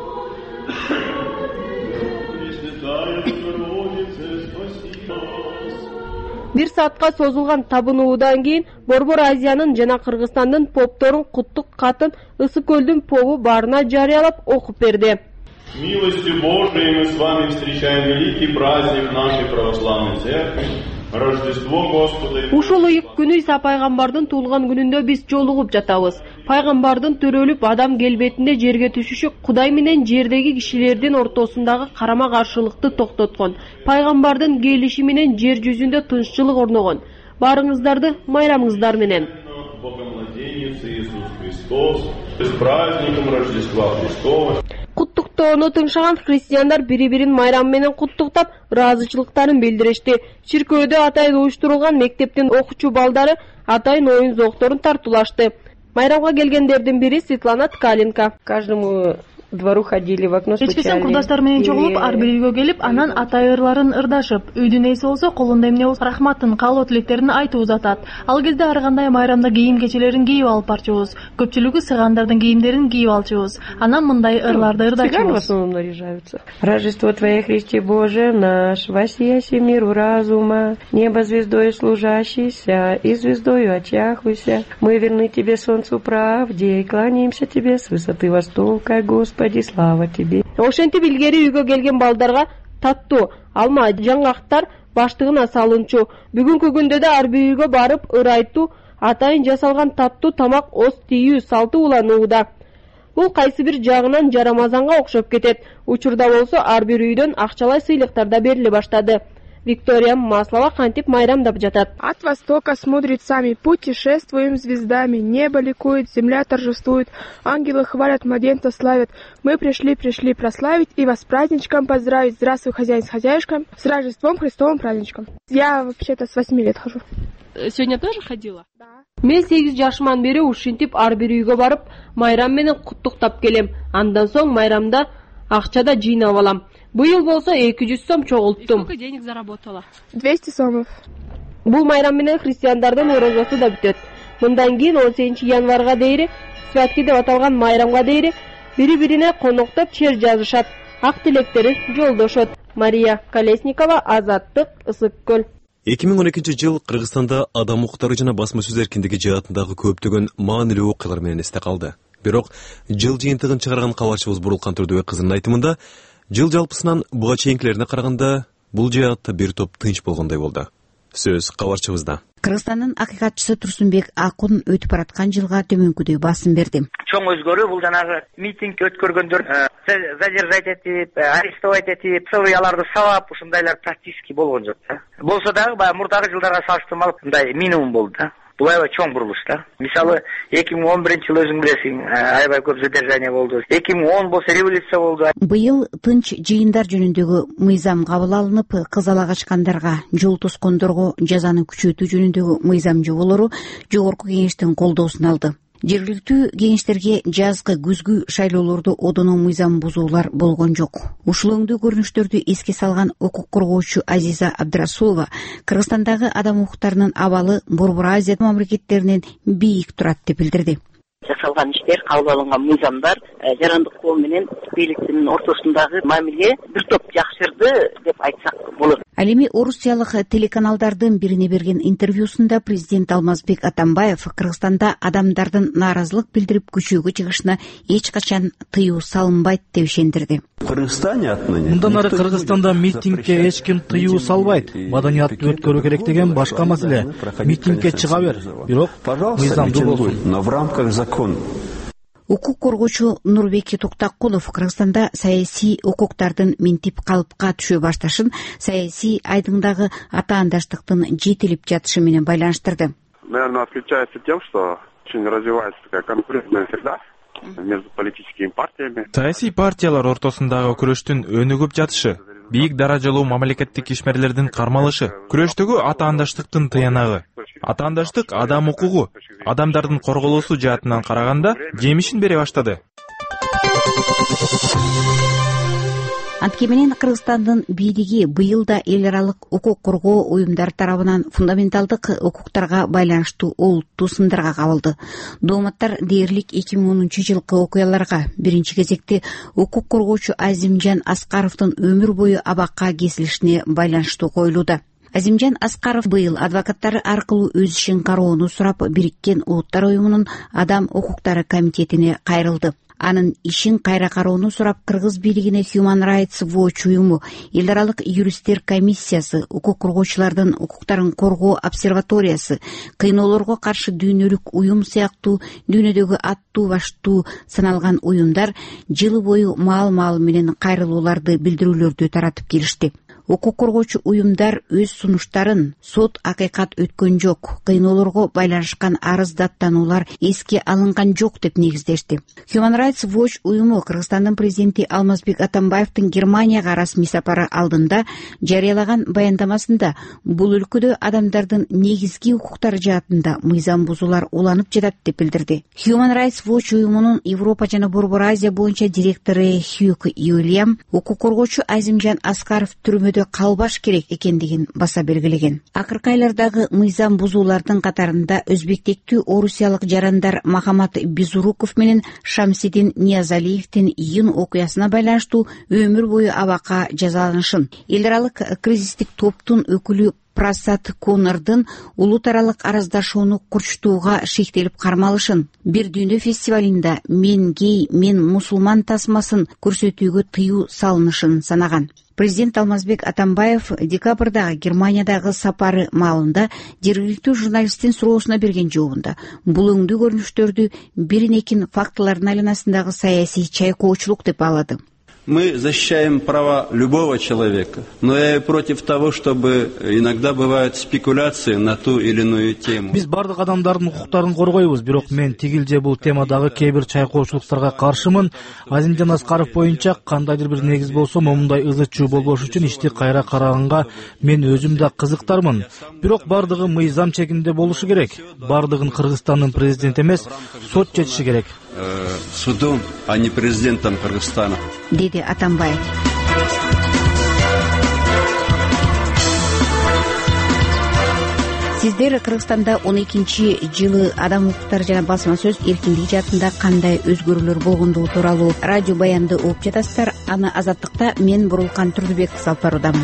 Бир саатка созулган табынуудан кийин Борбор Азиянын жана Кыргызстандын попторун куттук катын Ысык көлдүн попу баарына жарыялап окуп берди. Милостью Божией мы с вами встречаем великий праздник нашей православной церкви. Рождество Господа. Ушул ыйык күнү Иса пайгамбардын туулган күнүндө биз жолугуп жатабыз. Пайгамбардын төрөлүп адам келбетинде жерге түшүшү Кудай менен жердеги кишилердин ортосундагы карама каршылыкты токтоткон. Пайгамбардын келиши менен жер жүзүндө тынччылык орногон. Барыңыздарды майрамыңыздар менен. Богомладенец Иисус Христос. С праздником Рождества Христова. Куттуктоону тыңшаган христиандар бири-бирин майрам менен куттуктап, ыраазычылыктарын билдиришти. Чиркөөдө атайын уюштурулган мектептин окуучу балдары атайын оюн зоокторун тартуулашты. Майрамга келгендердин бири Светлана Ткаленко. Каждому двору ходили, в окно стучали. Кечкесин курдаштар менен чогулуп, ар бир үйгө келип, анан атай ырларын ырдашып, үйдүн ээси болсо колунда эмне болсо рахматын, каалоо тилектерин айтып узатат. Ал кезде ар кандай майрамда кийим кечелерин кийип алып барчубуз. Көпчүлүгү сыгандардын кийимдерин кийип алчубуз. Анан мындай ырларды ырдачубуз. Цыгане в основном наряжаются. Рождество Твое, Христе Боже наш, воссияси миру разума, небо звездою служащийся и звездою очахуйся. Мы верны Тебе, солнцу правде, и кланяемся Тебе с высоты востока, Господи. Слава тебе. Ошентип илгери үйгө келген балдарга таттуу, алма, жаңгактар баштыгына салынчу. Бүгүнкү күндө да ар бир үйгө барып ырайтуу, атайын жасалган таттуу тамак оз тийүү салты уланууда. Бул кайсы бир жагынан жарамазанга окшоп кетет. Учурда болсо ар бир үйдөн акчалай сыйлыктар да бериле баштады. Виктория Маслова кантип майрамдап жатат. От востока смотрит сами, путешествуем звездами, небо ликует, земля торжествует, ангелы хвалят, младенца славят. Мы пришли, пришли прославить и вас с праздничком поздравить. Здравствуй, хозяин с хозяюшкой, с Рождеством Христовым праздничком. Я вообще-то с восьми лет хожу. Сегодня тоже ходила? Да. Мен сегиз жашыман бери ушинтип ар бир үйгө барып, майрам менен куттуктап келем. Андан соң майрамда акча да жыйнап алам. Быйыл болсо эки жүз сом чогулттум. Сколько денег заработала? двести сомов. Бул майрам менен христиандардын орозосу да бүтөт. Мындан кийин он сегизинчи январга дейри, святки деп аталган майрамга дейри бири-бирине коноктоп чер жазышат. Ак тилектерин жолдошот. Мария Колесникова, Азаттык, Ысык көл. эки миң он экинчи жыл Кыргызстанда адам укуктары жана басма сөз эркиндиги жаатындагы көптөгөн маанилүү окуялар менен эсте калды. Бирок жыл жыйынтыгын чыгарган кабарчыбыз Бурулкан Турдубек кызынын айтымында, жыл жалпысынан буга чейинкилерине караганда бул жаатта бир топ тынч болгондой болду. Сөз кабарчыбызда. Кыргызстандын акыйкатчысы Турсунбек Акун өтүп бараткан жылга төмөнкүдөй басым берди. Чоң өзгөрүү бул жанагы митинг өткөргөндөр задержать этип, арестовать этип, сылыяларды сабап, ушундайлар практически болгон жок да. Болсо дагы баягы мурдагы жылдарга салыштырмалуу мындай минимум болду да. бул аябай чоң бурулуш да. Мисалы эки миң он биринчи жылы өзүң билесиң, аябай көп задержание болду. эки миң он болсо революция болду. Быйыл тынч жыйындар жөнүндөгү мыйзам кабыл алынып, кызала качкандарга, жол тоскондорго жазаны күчөтүү жөнүндөгү мыйзам жоболору жогорку кеңештин колдоосун алды. Жергиликтүү кеңештерге жазгы күзгү шайлоолордо одоно мыйзам бузуулар болгон жок. Ушул өңдүү көрүнүштөрдү эске салган укук коргоочу Азиза Абдрасулова Кыргызстандагы адам укуктарынын абалы Борбор Азия мамлекеттеринен бийик турат деп билдирди. Жасалган иштер, кабыл алынган мыйзамдар жарандык коом менен бийликтин ортосундагы мамиле бир топ жакшырды деп айтсак болот. Ал эми орусиялык телеканалдардын бирине берген интервьюсунда президент Алмазбек Атамбаев Кыргызстанда адамдардын нааразылык билдирип көчөгө чыгышына эч качан тыюу салынбайт деп ишендирди. Мындан ары Кыргызстанда митингге эч ким тыюу салбайт. Маданияттуу өткөрүү керек деген башка маселе. Митингге чыга бер, бирок мыйзамдуу болсун. Но в рамках закона. Укук коргоочу Нурбек Токтакулов Кыргызстанда саясий укуктардын минтип калыпка түшө башташын саясий айдыңдагы атаандаштыктын жетилип жатышы менен байланыштырды. Наверное, отличается тем, что очень развивается такая конкурентная среда между политическими партиями. Саясий партиялар ортосундагы күрөштүн өнүгүп жатышы, бийик даражалуу мамлекеттик ишмерлердин кармалышы, күрөштөгү атаандаштыктын тыянагы. Атаандаштык адам укугу, адамдардын корголуусу жаатынан караганда жемишин бере баштады. Антке менен Кыргызстандын бийлиги быйыл да эл аралык укук коргоо уюмдары тарабынан фундаменталдык укуктарга байланыштуу олуттуу сындарга кабылды. Дооматтар дээрлик эки миң онунчу жылкы окуяларга биринчи кезекте укук коргоочу Азимжан Аскаровдун өмүр бою абакка кесилишине байланыштуу коюлууда. Азимжан Аскаров быйыл адвокаттары аркылуу өз ишин кароону сурап Бириккен Улуттар уюмунун Адам укуктары комитетине кайрылды. Анын ишин кайра кароону сурап Кыргыз бийлигине Human Rights Watch уюму, эл аралык юристтер комиссиясы, укук коргоочулардын укуктарын коргоо обсерваториясы, кыйноолорго каршы дүйнөлүк уюм сыяктуу дүйнөдөгү аттуу баштуу саналган уюмдар жылы бою маал-маал менен кайрылууларды билдирүүлөрдү таратып келишти. Укук коргоочу уюмдар өз сунуштарын сот акыйкат өткөн жок, кыйноолорго байланышкан арыз даттануулар эске алынган жок деп негиздешти. Human Rights Watch уюму Кыргызстандын президенти Алмазбек Атамбаевдин Германияга расмий сапары алдында жарыялаган баяндамасында бул өлкөдө адамдардын негизги укуктары жаатында мыйзам бузуулар уланып жатат деп билдирди. Human Rights Watch уюмунун Европа жана Борбор Азия боюнча директору Хьюг Уильям укук коргоочу Азимжан Аскаров түрмөдө калбаш керек экендигин баса белгилеген. Акыркы айлардагы мыйзам бузуулардын катарында өзбектектүү орусиялык жарандар Махамат Безуруков менен Шамсидин Ниязалиевдин июнь окуясына байланыштуу өмүр бою абакка жазаланышын, эл аралык кризистик топтун өкүлү Прасад Конордун улут аралык араздашууну курчтууга шектелип кармалышын, бир дүйнө фестивалында мен гей, мен мусулман тасмасын көрсөтүүгө тыюу салынышын санаган. Президент Алмазбек Атамбаев декабрдагы Германиядагы сапары маалында жергиликтүү журналисттин суроосуна берген жообунда бул өңдүү көрүнүштөрдү биринекин фактылардын айланасындагы саясий чайкоочулук деп баалады. Мы защищаем права любого человека, но я и против того, чтобы иногда бывают спекуляции на ту или иную тему. Биз бардык адамдардын укуктарын коргойбуз, бирок мен тигил же бул темадагы кээ бир чайкоочулуктарга каршымын. Азимжан Аскаров боюнча кандайдыр бир негиз болсо, момундай ызы-чуу болбош үчүн ишти кайра караганга мен өзүм да кызыктармын. Бирок бардыгы мыйзам чегинде болушу керек. Бардыгын Кыргызстандын президенти эмес, сот чечиши керек. Судом, а не президентом Кыргызстана. Деди Атамбаев. Сиздер Кыргызстанда он экинчи жылы адам укуктары жана басма сөз эркиндиги жаатында кандай өзгөрүүлөр болгондугу тууралуу радио баянды угуп жатасыздар. Аны Азаттыкта мен Бурулкан Турдубек салып баруудамын.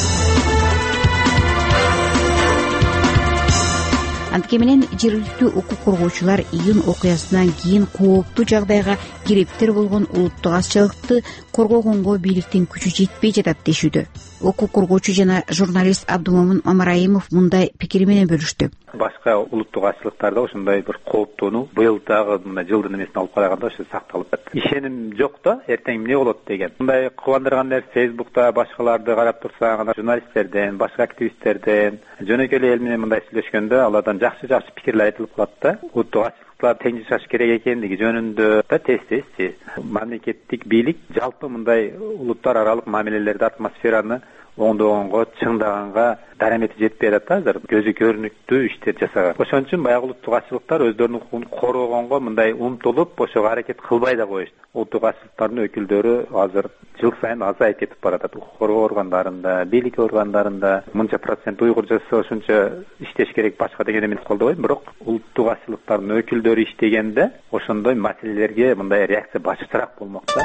Антке менен жергиликтүү укук коргоочулар июнь окуясынан кийин кооптуу жагдайга кирептер болгон улуттук азчылыкты коргогонго бийликтин күчү жетпей жатат дешүүдө. Укук коргоочу жана журналист Абдумомун Мамараимов мындай пикири менен бөлүштү. Башка улуттук ачылыктарда ошондой бир кооптонуу быйыл дагы мына жылдын эмесине алып караганда ошо сакталып атат. Ишеним жок да, эртең эмне болот деген. Мындай кубандырган нерсе Фейсбукта башкаларды карап турсаң, журналисттерден, башка активисттерден, жөнөкөй эле эл менен мындай сүйлөшкөндө алардан жакшы-жакшы пикирлер айтылып калат да. Улуттук ачылыктар тең жашаш керек экендиги жөнүндө да тез-тез мамлекеттик бийлик жалпы мындай улуттар аралык мамилелерди, атмосфераны оңдогонго, чыңдаганга дарамети жетпей атат азыр. Көзү көрүнүктүү иштер жасаган. Ошон үчүн баягы улуттук ачылыктар өздөрүнүн укугун коргогонго мындай умтулуп, ошого аракет кылбай да коюшту. Улуттук ачылыктардын өкүлдөрү азыр жыл сайын азайып кетип баратат. Укук коргоо органдарында, бийлик органдарында мынча процент уйгур жашаса ошончо иштеш керек башка деген эмес колдобойм, бирок улуттук ачылыктардын өкүлдөрү иштегенде ошондой маселелерге мындай реакция башкачараак болмок да.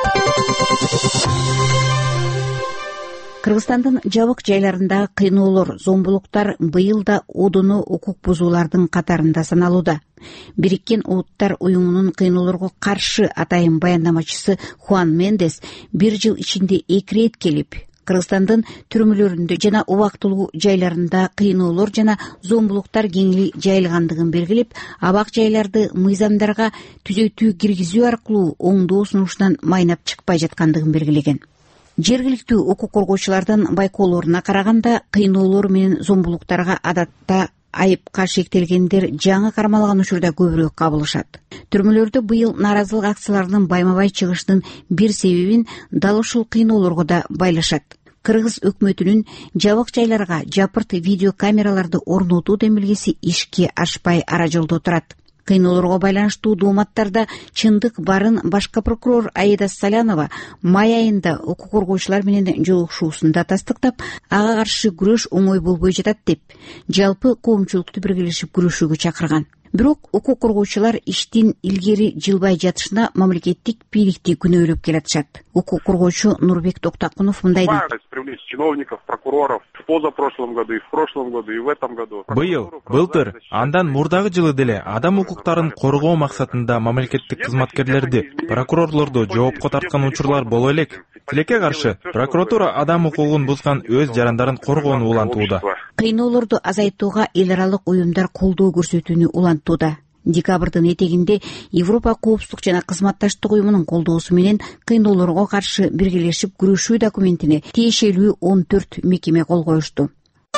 Кыргызстандын жабык жайларындагы кыйноолор, зомбулуктар быйыл да одоно укук бузуулардын катарында саналууда. Бириккен Улуттар уюмунун кыйноолорго каршы атайын баяндамачысы Хуан Мендес бир жыл ичинде эки рет келип, Кыргызстандын түрмөлөрүндө жана убактылуу жайларында кыйноолор жана зомбулуктар кеңири жайылгандыгын белгилеп, абак жайларды мыйзамдарга түзөтүү киргизүү аркылуу оңдоо сунушунан майнап чыкпай жаткандыгын белгилеген. Жергиликтүү укук коргоочулардын байкоолоруна караганда, кыйноолор менен зомбулуктарга адатта айыпка шектелгендер жаңы кармалган учурда көбүрөөк кабылышат. Түрмөлөрдө быйыл нааразылык акцияларынын байма-бай чыгышынын бир себебин дал ушул кыйноолорго да байлашат. Кыргыз өкмөтүнүн жабык жайларга жапырт видео камераларды орнотуу демилгеси ишке ашпай ара жолдо турат. Кыйноолорго байланыштуу дооматтарда чындык барын башкы прокурор Аида Салянова май айында укук коргоочулар менен жолугушуусунда тастыктап, ага каршы күрөш оңой болбой жатат деп, жалпы коомчулукту биргелешип күрөшүүгө чакырган. Бирок укук коргоочулар иштин илгери жылбай жатышына мамлекеттик бийликти күнөөлөп келатышат. Укук коргоочу Нурбек Токтакунов мындай дейт. Привлечь чиновников, прокуроров в позапрошлом году, и в прошлом году, и в этом году. Быйыл, былтыр, андан мурдагы жылы деле адам укуктарын коргоо максатында мамлекеттик кызматкерлерди, прокурорлорду жоопко тарткан учурлар боло элек. Тилекке каршы прокуратура адам укугун бузган өз жарандарын коргоону улантууда. Кыйноолорду азайтууга эл аралык уюмдар колдоо көрсөтүүнү улантууда. Декабрдын этегинде Европа коопсуздук жана кызматташтык уюмунун колдоосу менен кыйноолорго каршы биргелешип күрөшүү документине тиешелүү он төрт мекеме кол коюшту.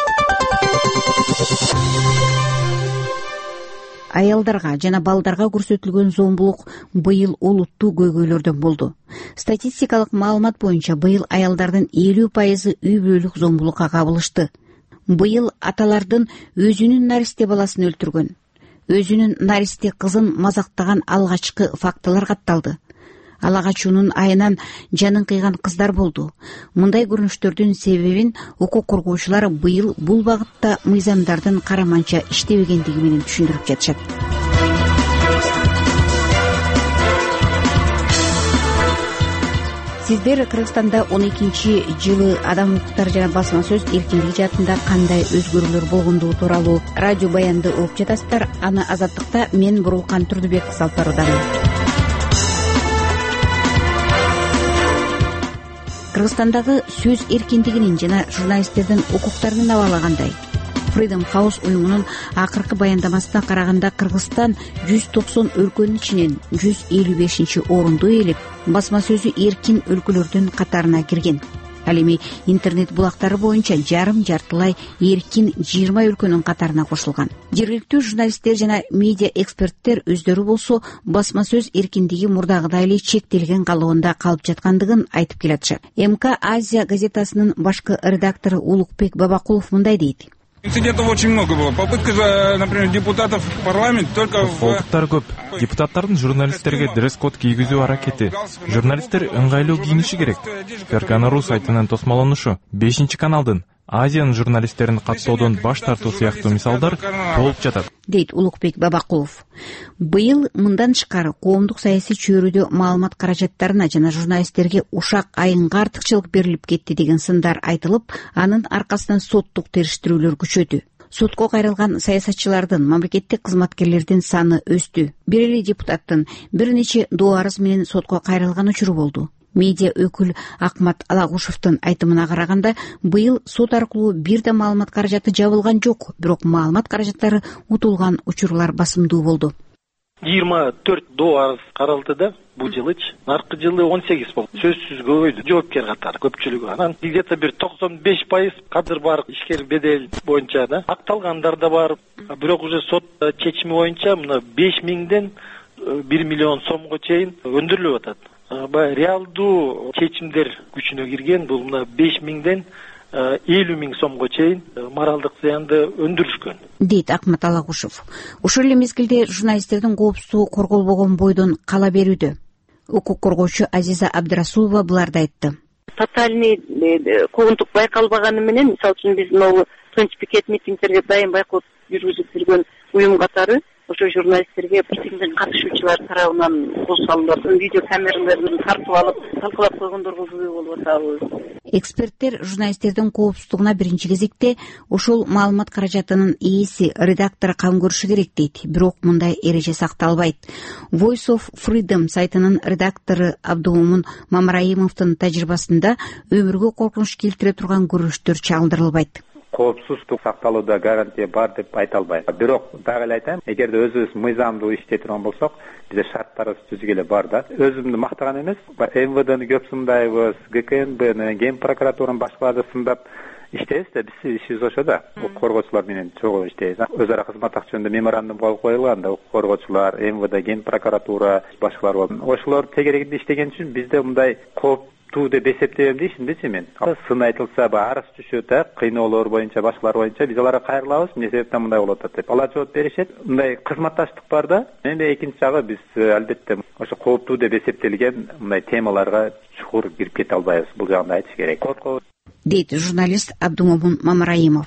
Аялдарга жана балдарга көрсөтүлгөн зомбулук быйыл олуттуу көйгөйлөрдөн болду. Статистикалык маалымат боюнча быйыл аялдардын элүү пайызы үй бүлөлүк зомбулукка кабылышты. Быйыл аталардын өзүнүн наристе баласын өлтүргөн, өзүнүн наристе кызын мазактаган алгачкы фактылар катталды. Ала качуунун айынан жанын кыйган кыздар болду. Мындай көрүнүштөрдүн себебин укук коргоочулар быйыл бул багытта мыйзамдардын караманча иштебегендиги менен түшүндүрүп жатышат. Сиздер Кыргызстанда он экинчи жылы адам укуктары жана басма сөз эркиндиги жаатында кандай өзгөрүүлөр болгондугу тууралуу радио баянды угуп жатасыздар. Аны Азаттыкта мен Бурулкан Турдубек салып баруудамын. Кыргызстандагы сөз эркиндигинин жана журналисттердин укуктарынын абалы кандай? Freedom House уюмунун акыркы баяндамасына караганда, Кыргызстан жүз токсон өлкөнүн ичинен жүз элүү бешинчи орунду ээлеп, басма сөзү эркин өлкөлөрдүн катарына кирген. Ал эми интернет булактары боюнча жарым жартылай эркин жыйырма өлкөнүн катарына кошулган. Жергиликтүү журналисттер жана медиа эксперттер өздөрү болсо басма сөз эркиндиги мурдагыдай эле чектелген калыбында калып жаткандыгын айтып келатышат. эм ка Азия газетасынын башкы редактору Улукбек Бабакулов мындай дейт. Инцидентов очень много было. Попытка, например, депутатов в парламент только в... Олдуктар көп. Депутаттардын журналисттерге дресс-код кийгизүү аракети. Журналисттер ыңгайлуу кийиниши керек. Феркана.ру сайтынын тосмолонушу, бешинчи каналдын Азиянын журналисттерин каттоодон баш тартуу сыяктуу мисалдар болуп жатат, дейт Улукбек Бабакулов. Быйыл мындан тышкары коомдук саясий чөйрөдө маалымат каражаттарына жана журналисттерге ушак айынга артыкчылык берилип кетти деген сындар айтылып, анын аркасынан соттук териштирүүлөр күчөдү. Сотко кайрылган саясатчылардын, мамлекеттик кызматкерлердин саны өстү. Бир эле депутаттын бир нече доо арыз менен сотко кайрылган учуру болду. Медиа өкүл Акмат Алагушевдун айтымына караганда, быйыл сот аркылуу бир да маалымат каражаты жабылган жок, бирок маалымат каражаттары утулган учурлар басымдуу болду. жыйырма төрт доо арыз каралды да бул жылычы. Аркы жылы он сегиз болду. Сөзсүз көбөйдү жоопкер катары көпчүлүгү. Анан где-то бир токсон беш пайыз кадыр бар ишкер бедел боюнча да акталгандар да бар. Бирок уже сот чечими боюнча мына беш миңден бир миллион сомго чейин өндүрүлүп атат. Баягы реалдуу чечимдер күчүнө кирген. Бул мына беш миңден элүү миң сомго чейин моралдык зыянды өндүрүшкөн, дейт Акмат Алагушев. Ошол эле мезгилде журналисттердин коопсуздугу корголбогон бойдон кала берүүдө. Укук коргоочу Азиза Абдрасулова буларды айтты. Тотальный куугунтук байкалбаганы менен, мисалы үчүн биз могу тынч пикет митингдерге дайым байкоо жүргүзүп жүргөн уюм катары ошо журналисттерге митингдин катышуучулар тарабынан кошулган видео камераларын тартып алып талкалап койгондорго күбө болуп атабыз. Эксперттер журналисттердин коопсуздугуна биринчи кезекте ошол маалымат каражатынын ээси, редактор кам көрүшү керек дейт. Бирок мындай эреже сакталбайт. Voice of Freedom сайтынын редактору Абдумомун Мамраимовдун тажрыйбасында өмүргө коркунуч келтире турган көрүнүштөр чагылдырылбайт. Коопсуздук сакталууда гарантия бар деп айта албайм. Бирок дагы эле айтайм, эгерде өзүбүз мыйзамдуу иштей турган болсок, бизде шарттарыбыз түзүк эле бар да. Өзүмдү мактаган эмес, эм вэ дэни көп сындайбыз, гэ ка эн бни, ген прокуратуранын башкаларды сындап иштейбиз да, биз ишибиз ошо да. Укук коргоочулар менен чогуу иштейбиз. Өз ара кызматтак жөнүндө меморандум коюлган да, укук коргоочулар, эм вэ дэ, ген прокуратура, башкалар болду. Ошолор тегерегинде иштеген үчүн бизде мындай коп туу деп эсептейм дейсиңбичи мен. Сын айтылса, баягы арыз түшөт, кыйноолор боюнча, башкалар боюнча биз аларга кайрылабыз, эмне себептен мындай болуп атат деп. Алар жооп беришет. Мындай кызматташтык бар да. Эми экинчи жагы биз албетте ошо кооптуу деп эсептелген мындай темаларга чукур кирип кете албайбыз. Бул жагында айтыш керек. Дейт журналист Абдумомун Мамраимов.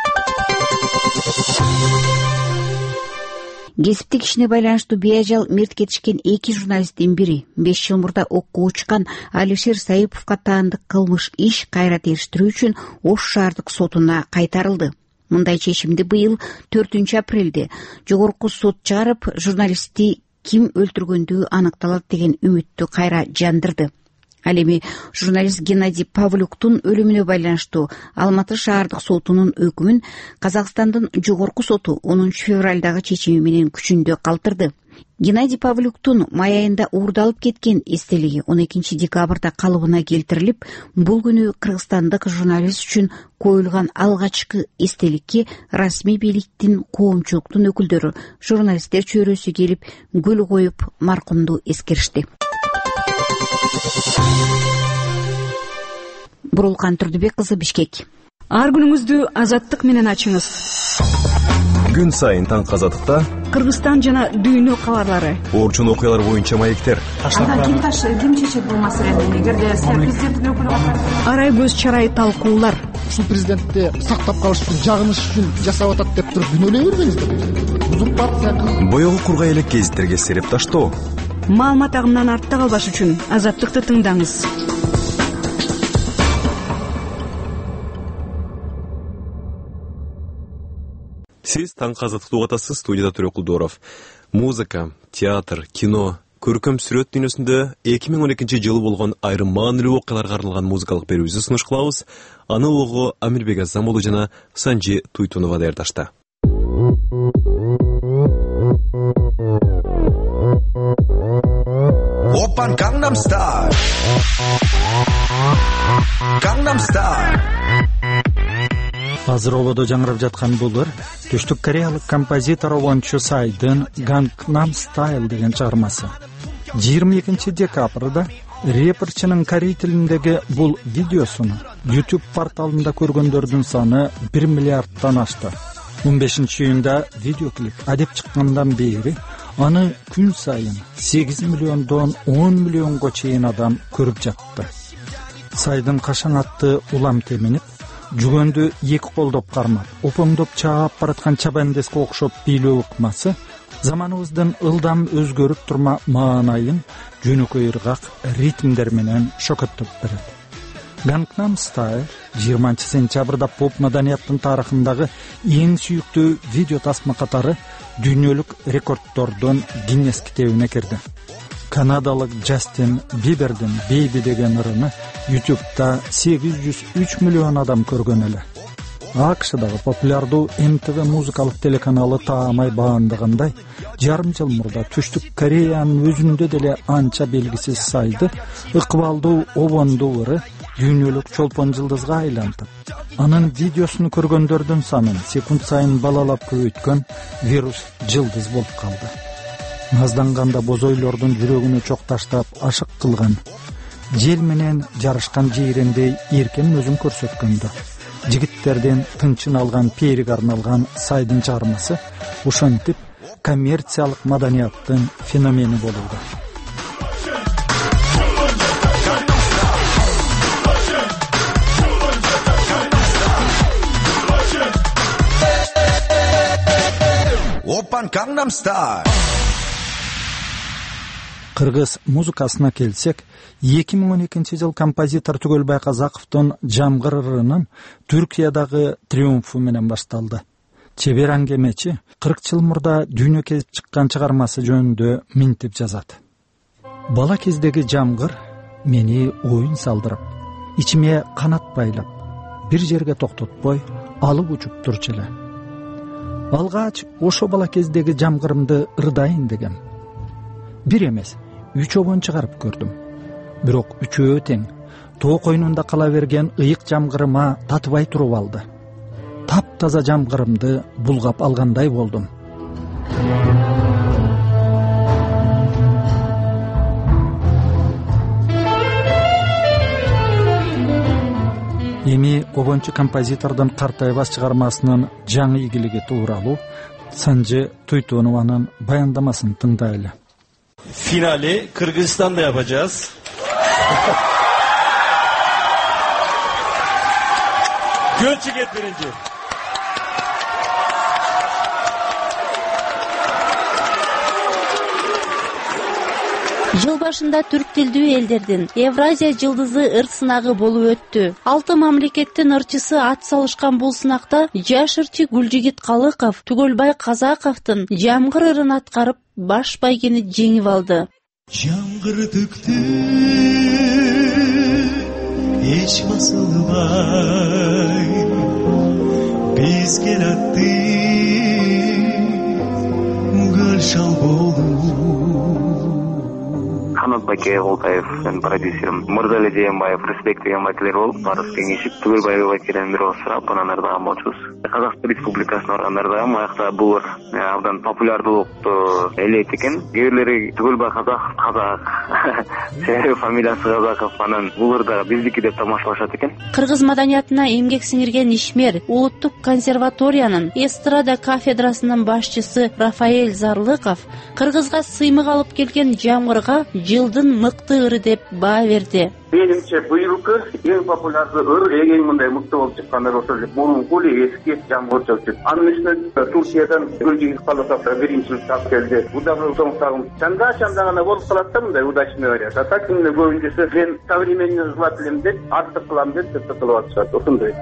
Кесиптик ишине байланыштуу бейажал мерт кетишкен эки журналисттин бири беш жыл мурда окко учкан Алишер Саиповго таандык кылмыш иш кайра териштирүү үчүн Ош шаардык сотуна кайтарылды. Мындай чечимди быйыл төртүнчү апрелде жогорку сот чыгарып, журналистти ким өлтүргөндүгү аныкталат деген үмүттү кайра жандырды. Ал эми журналист Геннадий Павлюктун өлүмүнө байланыштуу Алматы шаардык сотунун өкүмүн Казакстандын жогорку соту онунчу февралдагы чечими менен күчүндө калтырды. Геннадий Павлюктун май айында уурдалып кеткен эстелиги он экинчи декабрда калыбына келтирилип, бул күнү кыргызстандык журналист үчүн коюлган алгачкы эстеликке расмий бийликтин, коомчулуктун өкүлдөрү, журналисттер чөйрөсү келип гүл коюп маркумду эскеришти. Бурулкан Турдубек кызы, Бишкек. Ар күнүңүздү азаттык менен ачыңыз. Күн сайын таң азаттыкта Кыргызстан жана дүйнө кабарлары. Орчун окуялар боюнча маектер. Анда ким таш ким чечет бул маселени? Эгерде президенттин өкүлү катары арай көз чарай талкуулар. Ушул президентти сактап калыш үчүн, жагыныш үчүн жасап атат деп туруп күнөөлөй бербеңиздер. Бузуп партия. Боёгу кургай элек гезиттерге сереп таштоо. Маалымат агымынан артта калбаш үчүн азаттыкты тыңдаңыз. Сиз таң азаттыкты угатасыз. Студияда Төрөк Кулдоров. Музыка, театр, кино, көркөм сүрөт дүйнөсүндө эки миң он экинчи жылы болгон айрым маанилүү окуяларга арналган музыкалык берүүбүздү сунуш кылабыз. Аны угуу Амирбек Азамолу жана Санжи Туйтунова даярдашты. Oppan Gangnam Style Gangnam Style Азыр олодо жаңырап жаткан бул ыр Түштүк Кореялык композитор Вончу Сайдын Gangnam Style деген чыгармасы. жыйырма экинчи декабрда реперчинин корей тилиндеги бул видеосуну YouTube порталында көргөндөрдүн саны бир миллиардтан ашты. он бешинчи июнда видеоклип адеп чыккандан бери аны күн сайын сегиз миллиондон он миллионго чейин адам көрүп жатты. Сайдын кашаң атты улам теминип, жүгөндү эки колдоп кармап, опоңдоп чаап бараткан чабандеске окшоп бийлөө ыкмасы заманыбыздын ылдам өзгөрүп турма маанайын жөнөкөй ыргак ритмдер менен шокоттоп берет. Gangnam Style жыйырманчы сентябрда поп маданияттын тарыхындагы эң сүйүктүү видео тасма катары дүйнөлүк рекорддордун Гиннес китебине кирди. Kanadалык Джастин Бибердин Baby деген ырыны YouTube'да сегиз жүз үч миллион адам көргөн эле. АКШдагы популярдуу эм тэ вэ музыкалык телеканалы таамай баандагандай, жарым жыл мурда Түштүк Кореянын өзүндө деле анча белгисиз сайды ыкбалдуу обондуу ыры дүйнөлүк чолпон жылдызга айлантып, анын видеосун көргөндөрдүн санын секунд сайын балалап көбөйткөн вирус жылдыз болуп калды. Назданганда бозойлордун жүрөгүнө чок таштап ашык кылган, жел менен жарышкан жейрендей эркен өзүн көрсөткөндө, жигиттерден тынчын алган периг арналган сайдын чыгармасы ушантип коммерциялык маданияттын феномени болууда. Опан Gangnam Style. Кыргыз музыкасына келсек, эки миң он экинчи жыл композитор Түгөлбай Казаковдун Жамгыр ырынын Түркиядагы триумфу менен башталды. Чебер аңгемечи кырк жыл мурда дүйнө кезип чыккан чыгармасы жөнүндө минтип жазат. Бала кездеги Жамгыр мени оюн салдырып, ичиме канат байлап, бир жерге токтотпой алып учуп турчу эле. Алгач ошо бала кездеги Жамгырымды ырдайын дегем. Бир эмес, үч обон чыгарып көрдүм. Бирок үчөө тең, тоо койнунда кала берген ыйык Жамгырыма татыбай туруп алды. Таптаза Жамгырымды булгап алгандай болдум. Эми обончу композитордун Картайбас чыгармасынын жаңы ийгилиги тууралуу Санжы Туйтонованын баяндамасын тыңдайлы. Finali Kırgızistan'da yapacağız. Gölçiket birinci. Жыл башында түрк тилдүү элдердин Евразия жылдызы ыр сынагы болуп өттү. Алты мамлекеттин ырчысы ат салышкан бул сынакта жаш ырчы Гүлжигит Калыков Түгөлбай Казаковдун Жамгыр ырын аткарып баш байгени жеңип алды. Жамгыр түктү эч басылбай биз келатты гүл шал болуп. Хамат Баке Олтаев, мен продюсерім. Мырзали Жээнбаев, Респект деген батилер болуп, барыс кеңешип, Түгөлбай батирен бирөө сурап, анан ырдаган болчубуз. Казакстан Республикасына баргандарда аякта бул абдан популярдуулукту ээлейт экен. Кээ бирлери Түгөлбай Казаков, Казак, себеби фамилиясы Казаков, анан бул ырдагы биздики деп тамашалашат экен. Кыргыз маданиятына эмгек сиңирген ишмер, Улуттук консерваториянын эстрада кафедрасынын башчысы Рафаэль Зарлыков Кыргызга сыймык алып келген Жамгырга жылдын мыкты ыры деп баа берди. Менимче быйылкы эң популярдуу ыр, эң мындай мыкты болуп чыккандар ошол эле мурунку эле эски Жамгыр чөкчү. Анын үстүнө Туркиядан Гүлжигит Калыков биринчилик алып келди. Бул дагы соңтагы чанда чанда гана болуп калат да мындай удачный вариант. А так эмне көбүнчөсү мен современный звателем деп, артык кылам деп деп кылып атышат. Ошондой.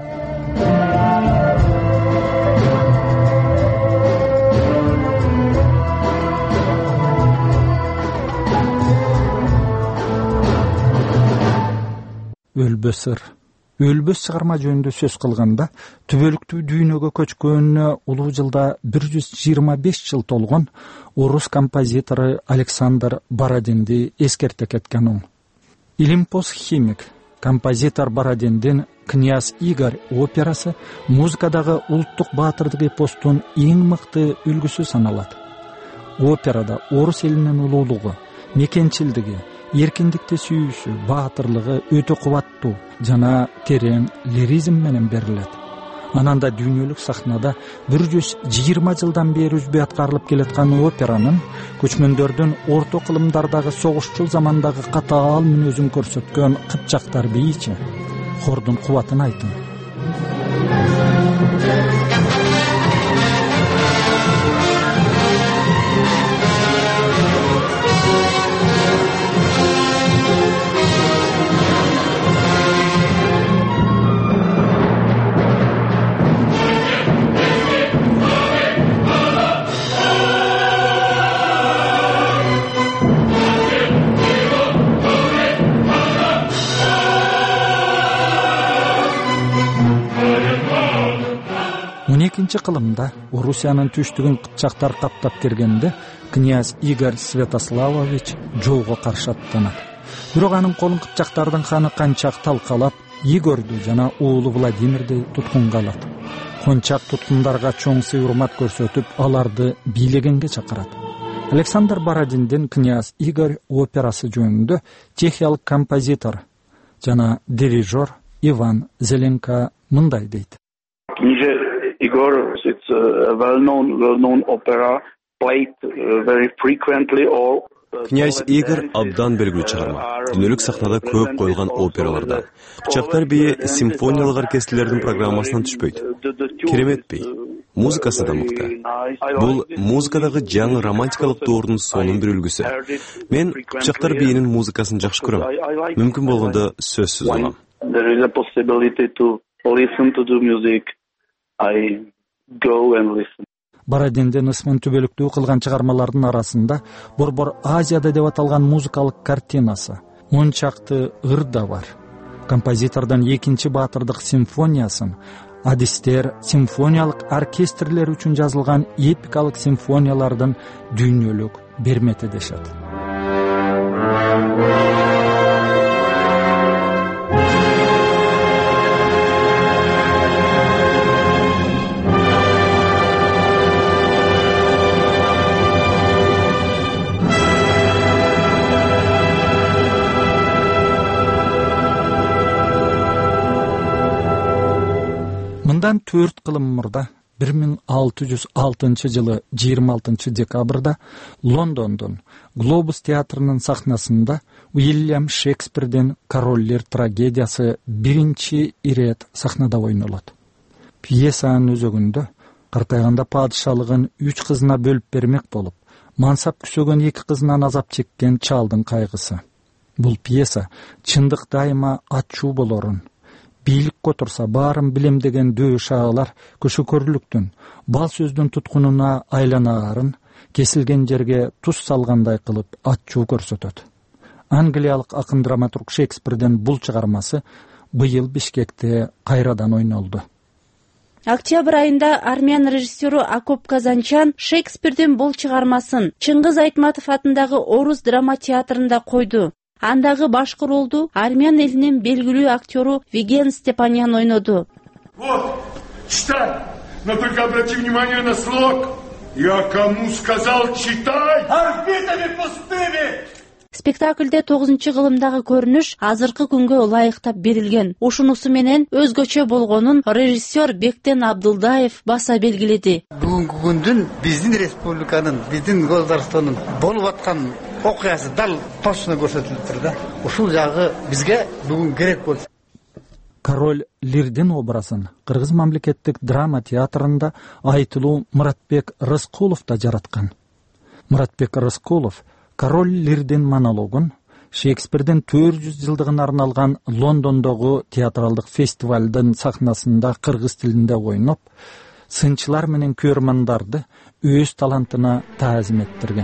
Өлбөс ыр. Өлбөс чыгарма жөнүндө сөз кылганда, түбөлүктүү дүйнөгө көчкөнүнө улуу жылда бир жүз жыйырма беш жыл толгон орус композитору Александр Бородинди эскерте кеткен оң. Илимпоз химик, композитор Бородиндин Князь Игорь операсы музыкадагы улуттук баатырдык эпостун эң мыкты үлгүсү саналат. Операда орус элинин улуулугу, мекенчилдиги, эркиндикти сүйүүсү, баатырлыгы өтө кубаттуу жана терең лиризм менен берилет. Ананда дүйнөлүк сахнада бир жүз жыйырма жылдан бери үзбөй аткарылып келаткан операнын көчмөндөрдүн орто кылымдардагы согушчул замандагы катаал мүнөзүн көрсөткөн кыпчактар бийчи хордун кубатын айтын. экинчи кылымда Орусиянын түштүгүн кыпчактар каптап киргенде князь Игорь Святославович жолго каршы аттанат. Бирок анын колун кыпчактардын ханы Канчак талкалап, Игорьду жана уулу Владимирди туткунга алат. Кончак туткундарга чоң сый-урмат көрсөтүп, аларды бийлегенге чакырат. Александр Бородиндин князь Игорь операсы жөнүндө чехиялык композитор жана дирижер Иван Зеленко мындай дейт. Княже Igor, it's a well-known, well-known opera played very frequently or Князь Игорь абдан белгилүү чыгарма. Дүйнөлүк сахнада көп коюлган опералардан. Кыпчактар бии симфониялык оркестрлердин программасынан түшпөйт. Керемет бий. Музыкасы да мыкты. Бул музыкадагы жаңы романтикалык доордун сонун бир үлгүсү. Мен Кыпчактар бийинин музыкасын жакшы көрөм. Мүмкүн болгондо сөзсүз улам. There is a possibility to listen to the music. I go and listen. Бородиндин ысмын түбөлүктүү кылган чыгармалардын арасында Борбор Азияда деп аталган музыкалык картинасы, он чакты ыр да бар. Композитордун экинчи баатырдык симфониясын, адистер, симфониялык оркестрлер үчүн жазылган эпикалык симфониялардын дүйнөлүк бермети дешет. Мындан төрт кылым мурда бир миң алты жүз алтынчы жылы жыйырма алтынчы декабрда Лондондун Глобус театрынын сахнасында Уильям Шекспирдин Король Лир трагедиясы биринчи ирет сахнада ойнолот. Пьесанын өзөгүндө картайганда падышалыгын үч кызына бөлүп бермек болуп, мансап күсөгөн эки кызынан азап чеккен чалдын кайгысы. Бул пьеса чындык дайыма ачуу болорун, бийлик которса баарын билем деген дөөш агалар көшөкөрлүктүн, бал сөздүн туткунуна айланаарын кесилген жерге туз салгандай кылып ачуу көрсөтөт. Англиялык акын драматург Шекспирдин бул чыгармасы быйыл Бишкекте кайрадан ойнолду. Октябрь айында армян режиссеру Акоп Казанчан Шекспирдин бул чыгармасын Чыңгыз Айтматов атындагы Орус драма театрында койду. Андагы башкы ролду армян элинин белгилүү актеру Виген Степанян ойноду. Вот, читай, но только обрати внимание на слог. Я кому сказал читай? Орбитами пустыми! Спектакльде тогузунчу кылымдагы көрүнүш азыркы күнгө ылайыктап берилген. Ушунусу менен өзгөчө болгонун режиссер Бектен Абдылдаев баса белгиледи. Бүгүнкү күндүн биздин республиканын, биздин Кыргызстандын болуп аткан окуясы дал точно көрсөтүлүптүр да. Ушул жагы бизге бүгүн керек болду. Король Лирдин образын Кыргыз мамлекеттик драма театрында айтылуу Муратбек Рыскулов да жараткан. Муратбек Рыскулов Король Лирдин монологун Шекспирдин төрт жүз жылдыгына арналган Лондондогу театралдык фестивалдын сахнасында кыргыз тилинде ойноп, сынчылар менен көрөрмандарды өз талантына таазим эттирген.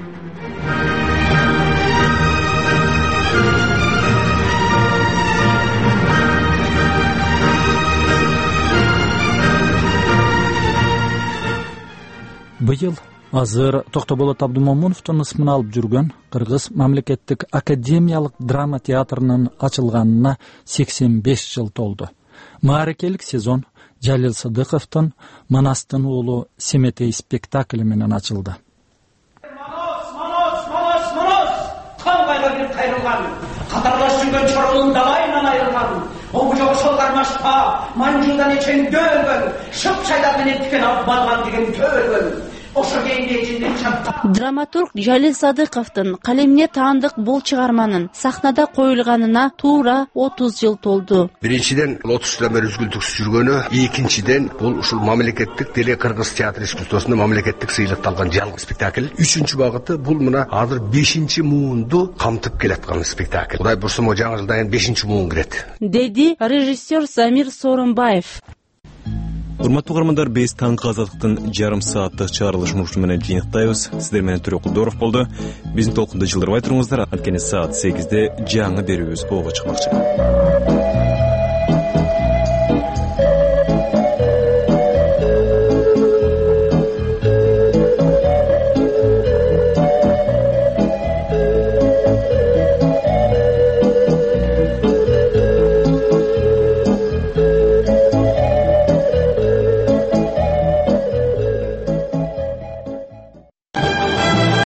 Быйыл азыр Токтоболот Абдумомуновдун ысмын алып жүргөн Кыргыз мамлекеттик академиялык драма театрынын ачылганына сексен беш жыл толду. Мааракелик сезон Жалил Сыдыковдун Манастын уулу Семетей спектакли менен ачылды. Манас, манас, манас, манас! Кандай бир кайрылган, катарлаш жүргөн чорунун далайынан айрылган, оңу жок сол кармашпа, манжудан эчен дөөлгөн, шып чайдар менен тикен алып барган деген төөлгөн. Драматург Жалил Садыковдун калемине таандык бул чыгарманын сахнада коюлганына туура отуз жыл толду. Биринчиден отуз жылдан бери үзгүлтүксүз жүргөнү, экинчиден бул ушул мамлекеттик деле Кыргыз театр искусствосунда мамлекеттик сыйлыкты алган жалгыз спектакль. Үчүнчү багыты бул мына азыр бешинчи муунду камтып келаткан спектакль. Кудай бурса мо жаңы жылдан кийин бешинчи муун кирет. Деди режиссер Замир Сооронбаев. Урматтуу угармандар, биз таңкы азаттыктын жарым сааттык чыгарылыш мурчу менен жыйынтайбыз. Сиздер менен Төрөк Кулдоров болду. Биздин толкунда жылдырбай туруңуздар. Анткени саат сегизде жаңы берүүбүз ого чыкмакчы.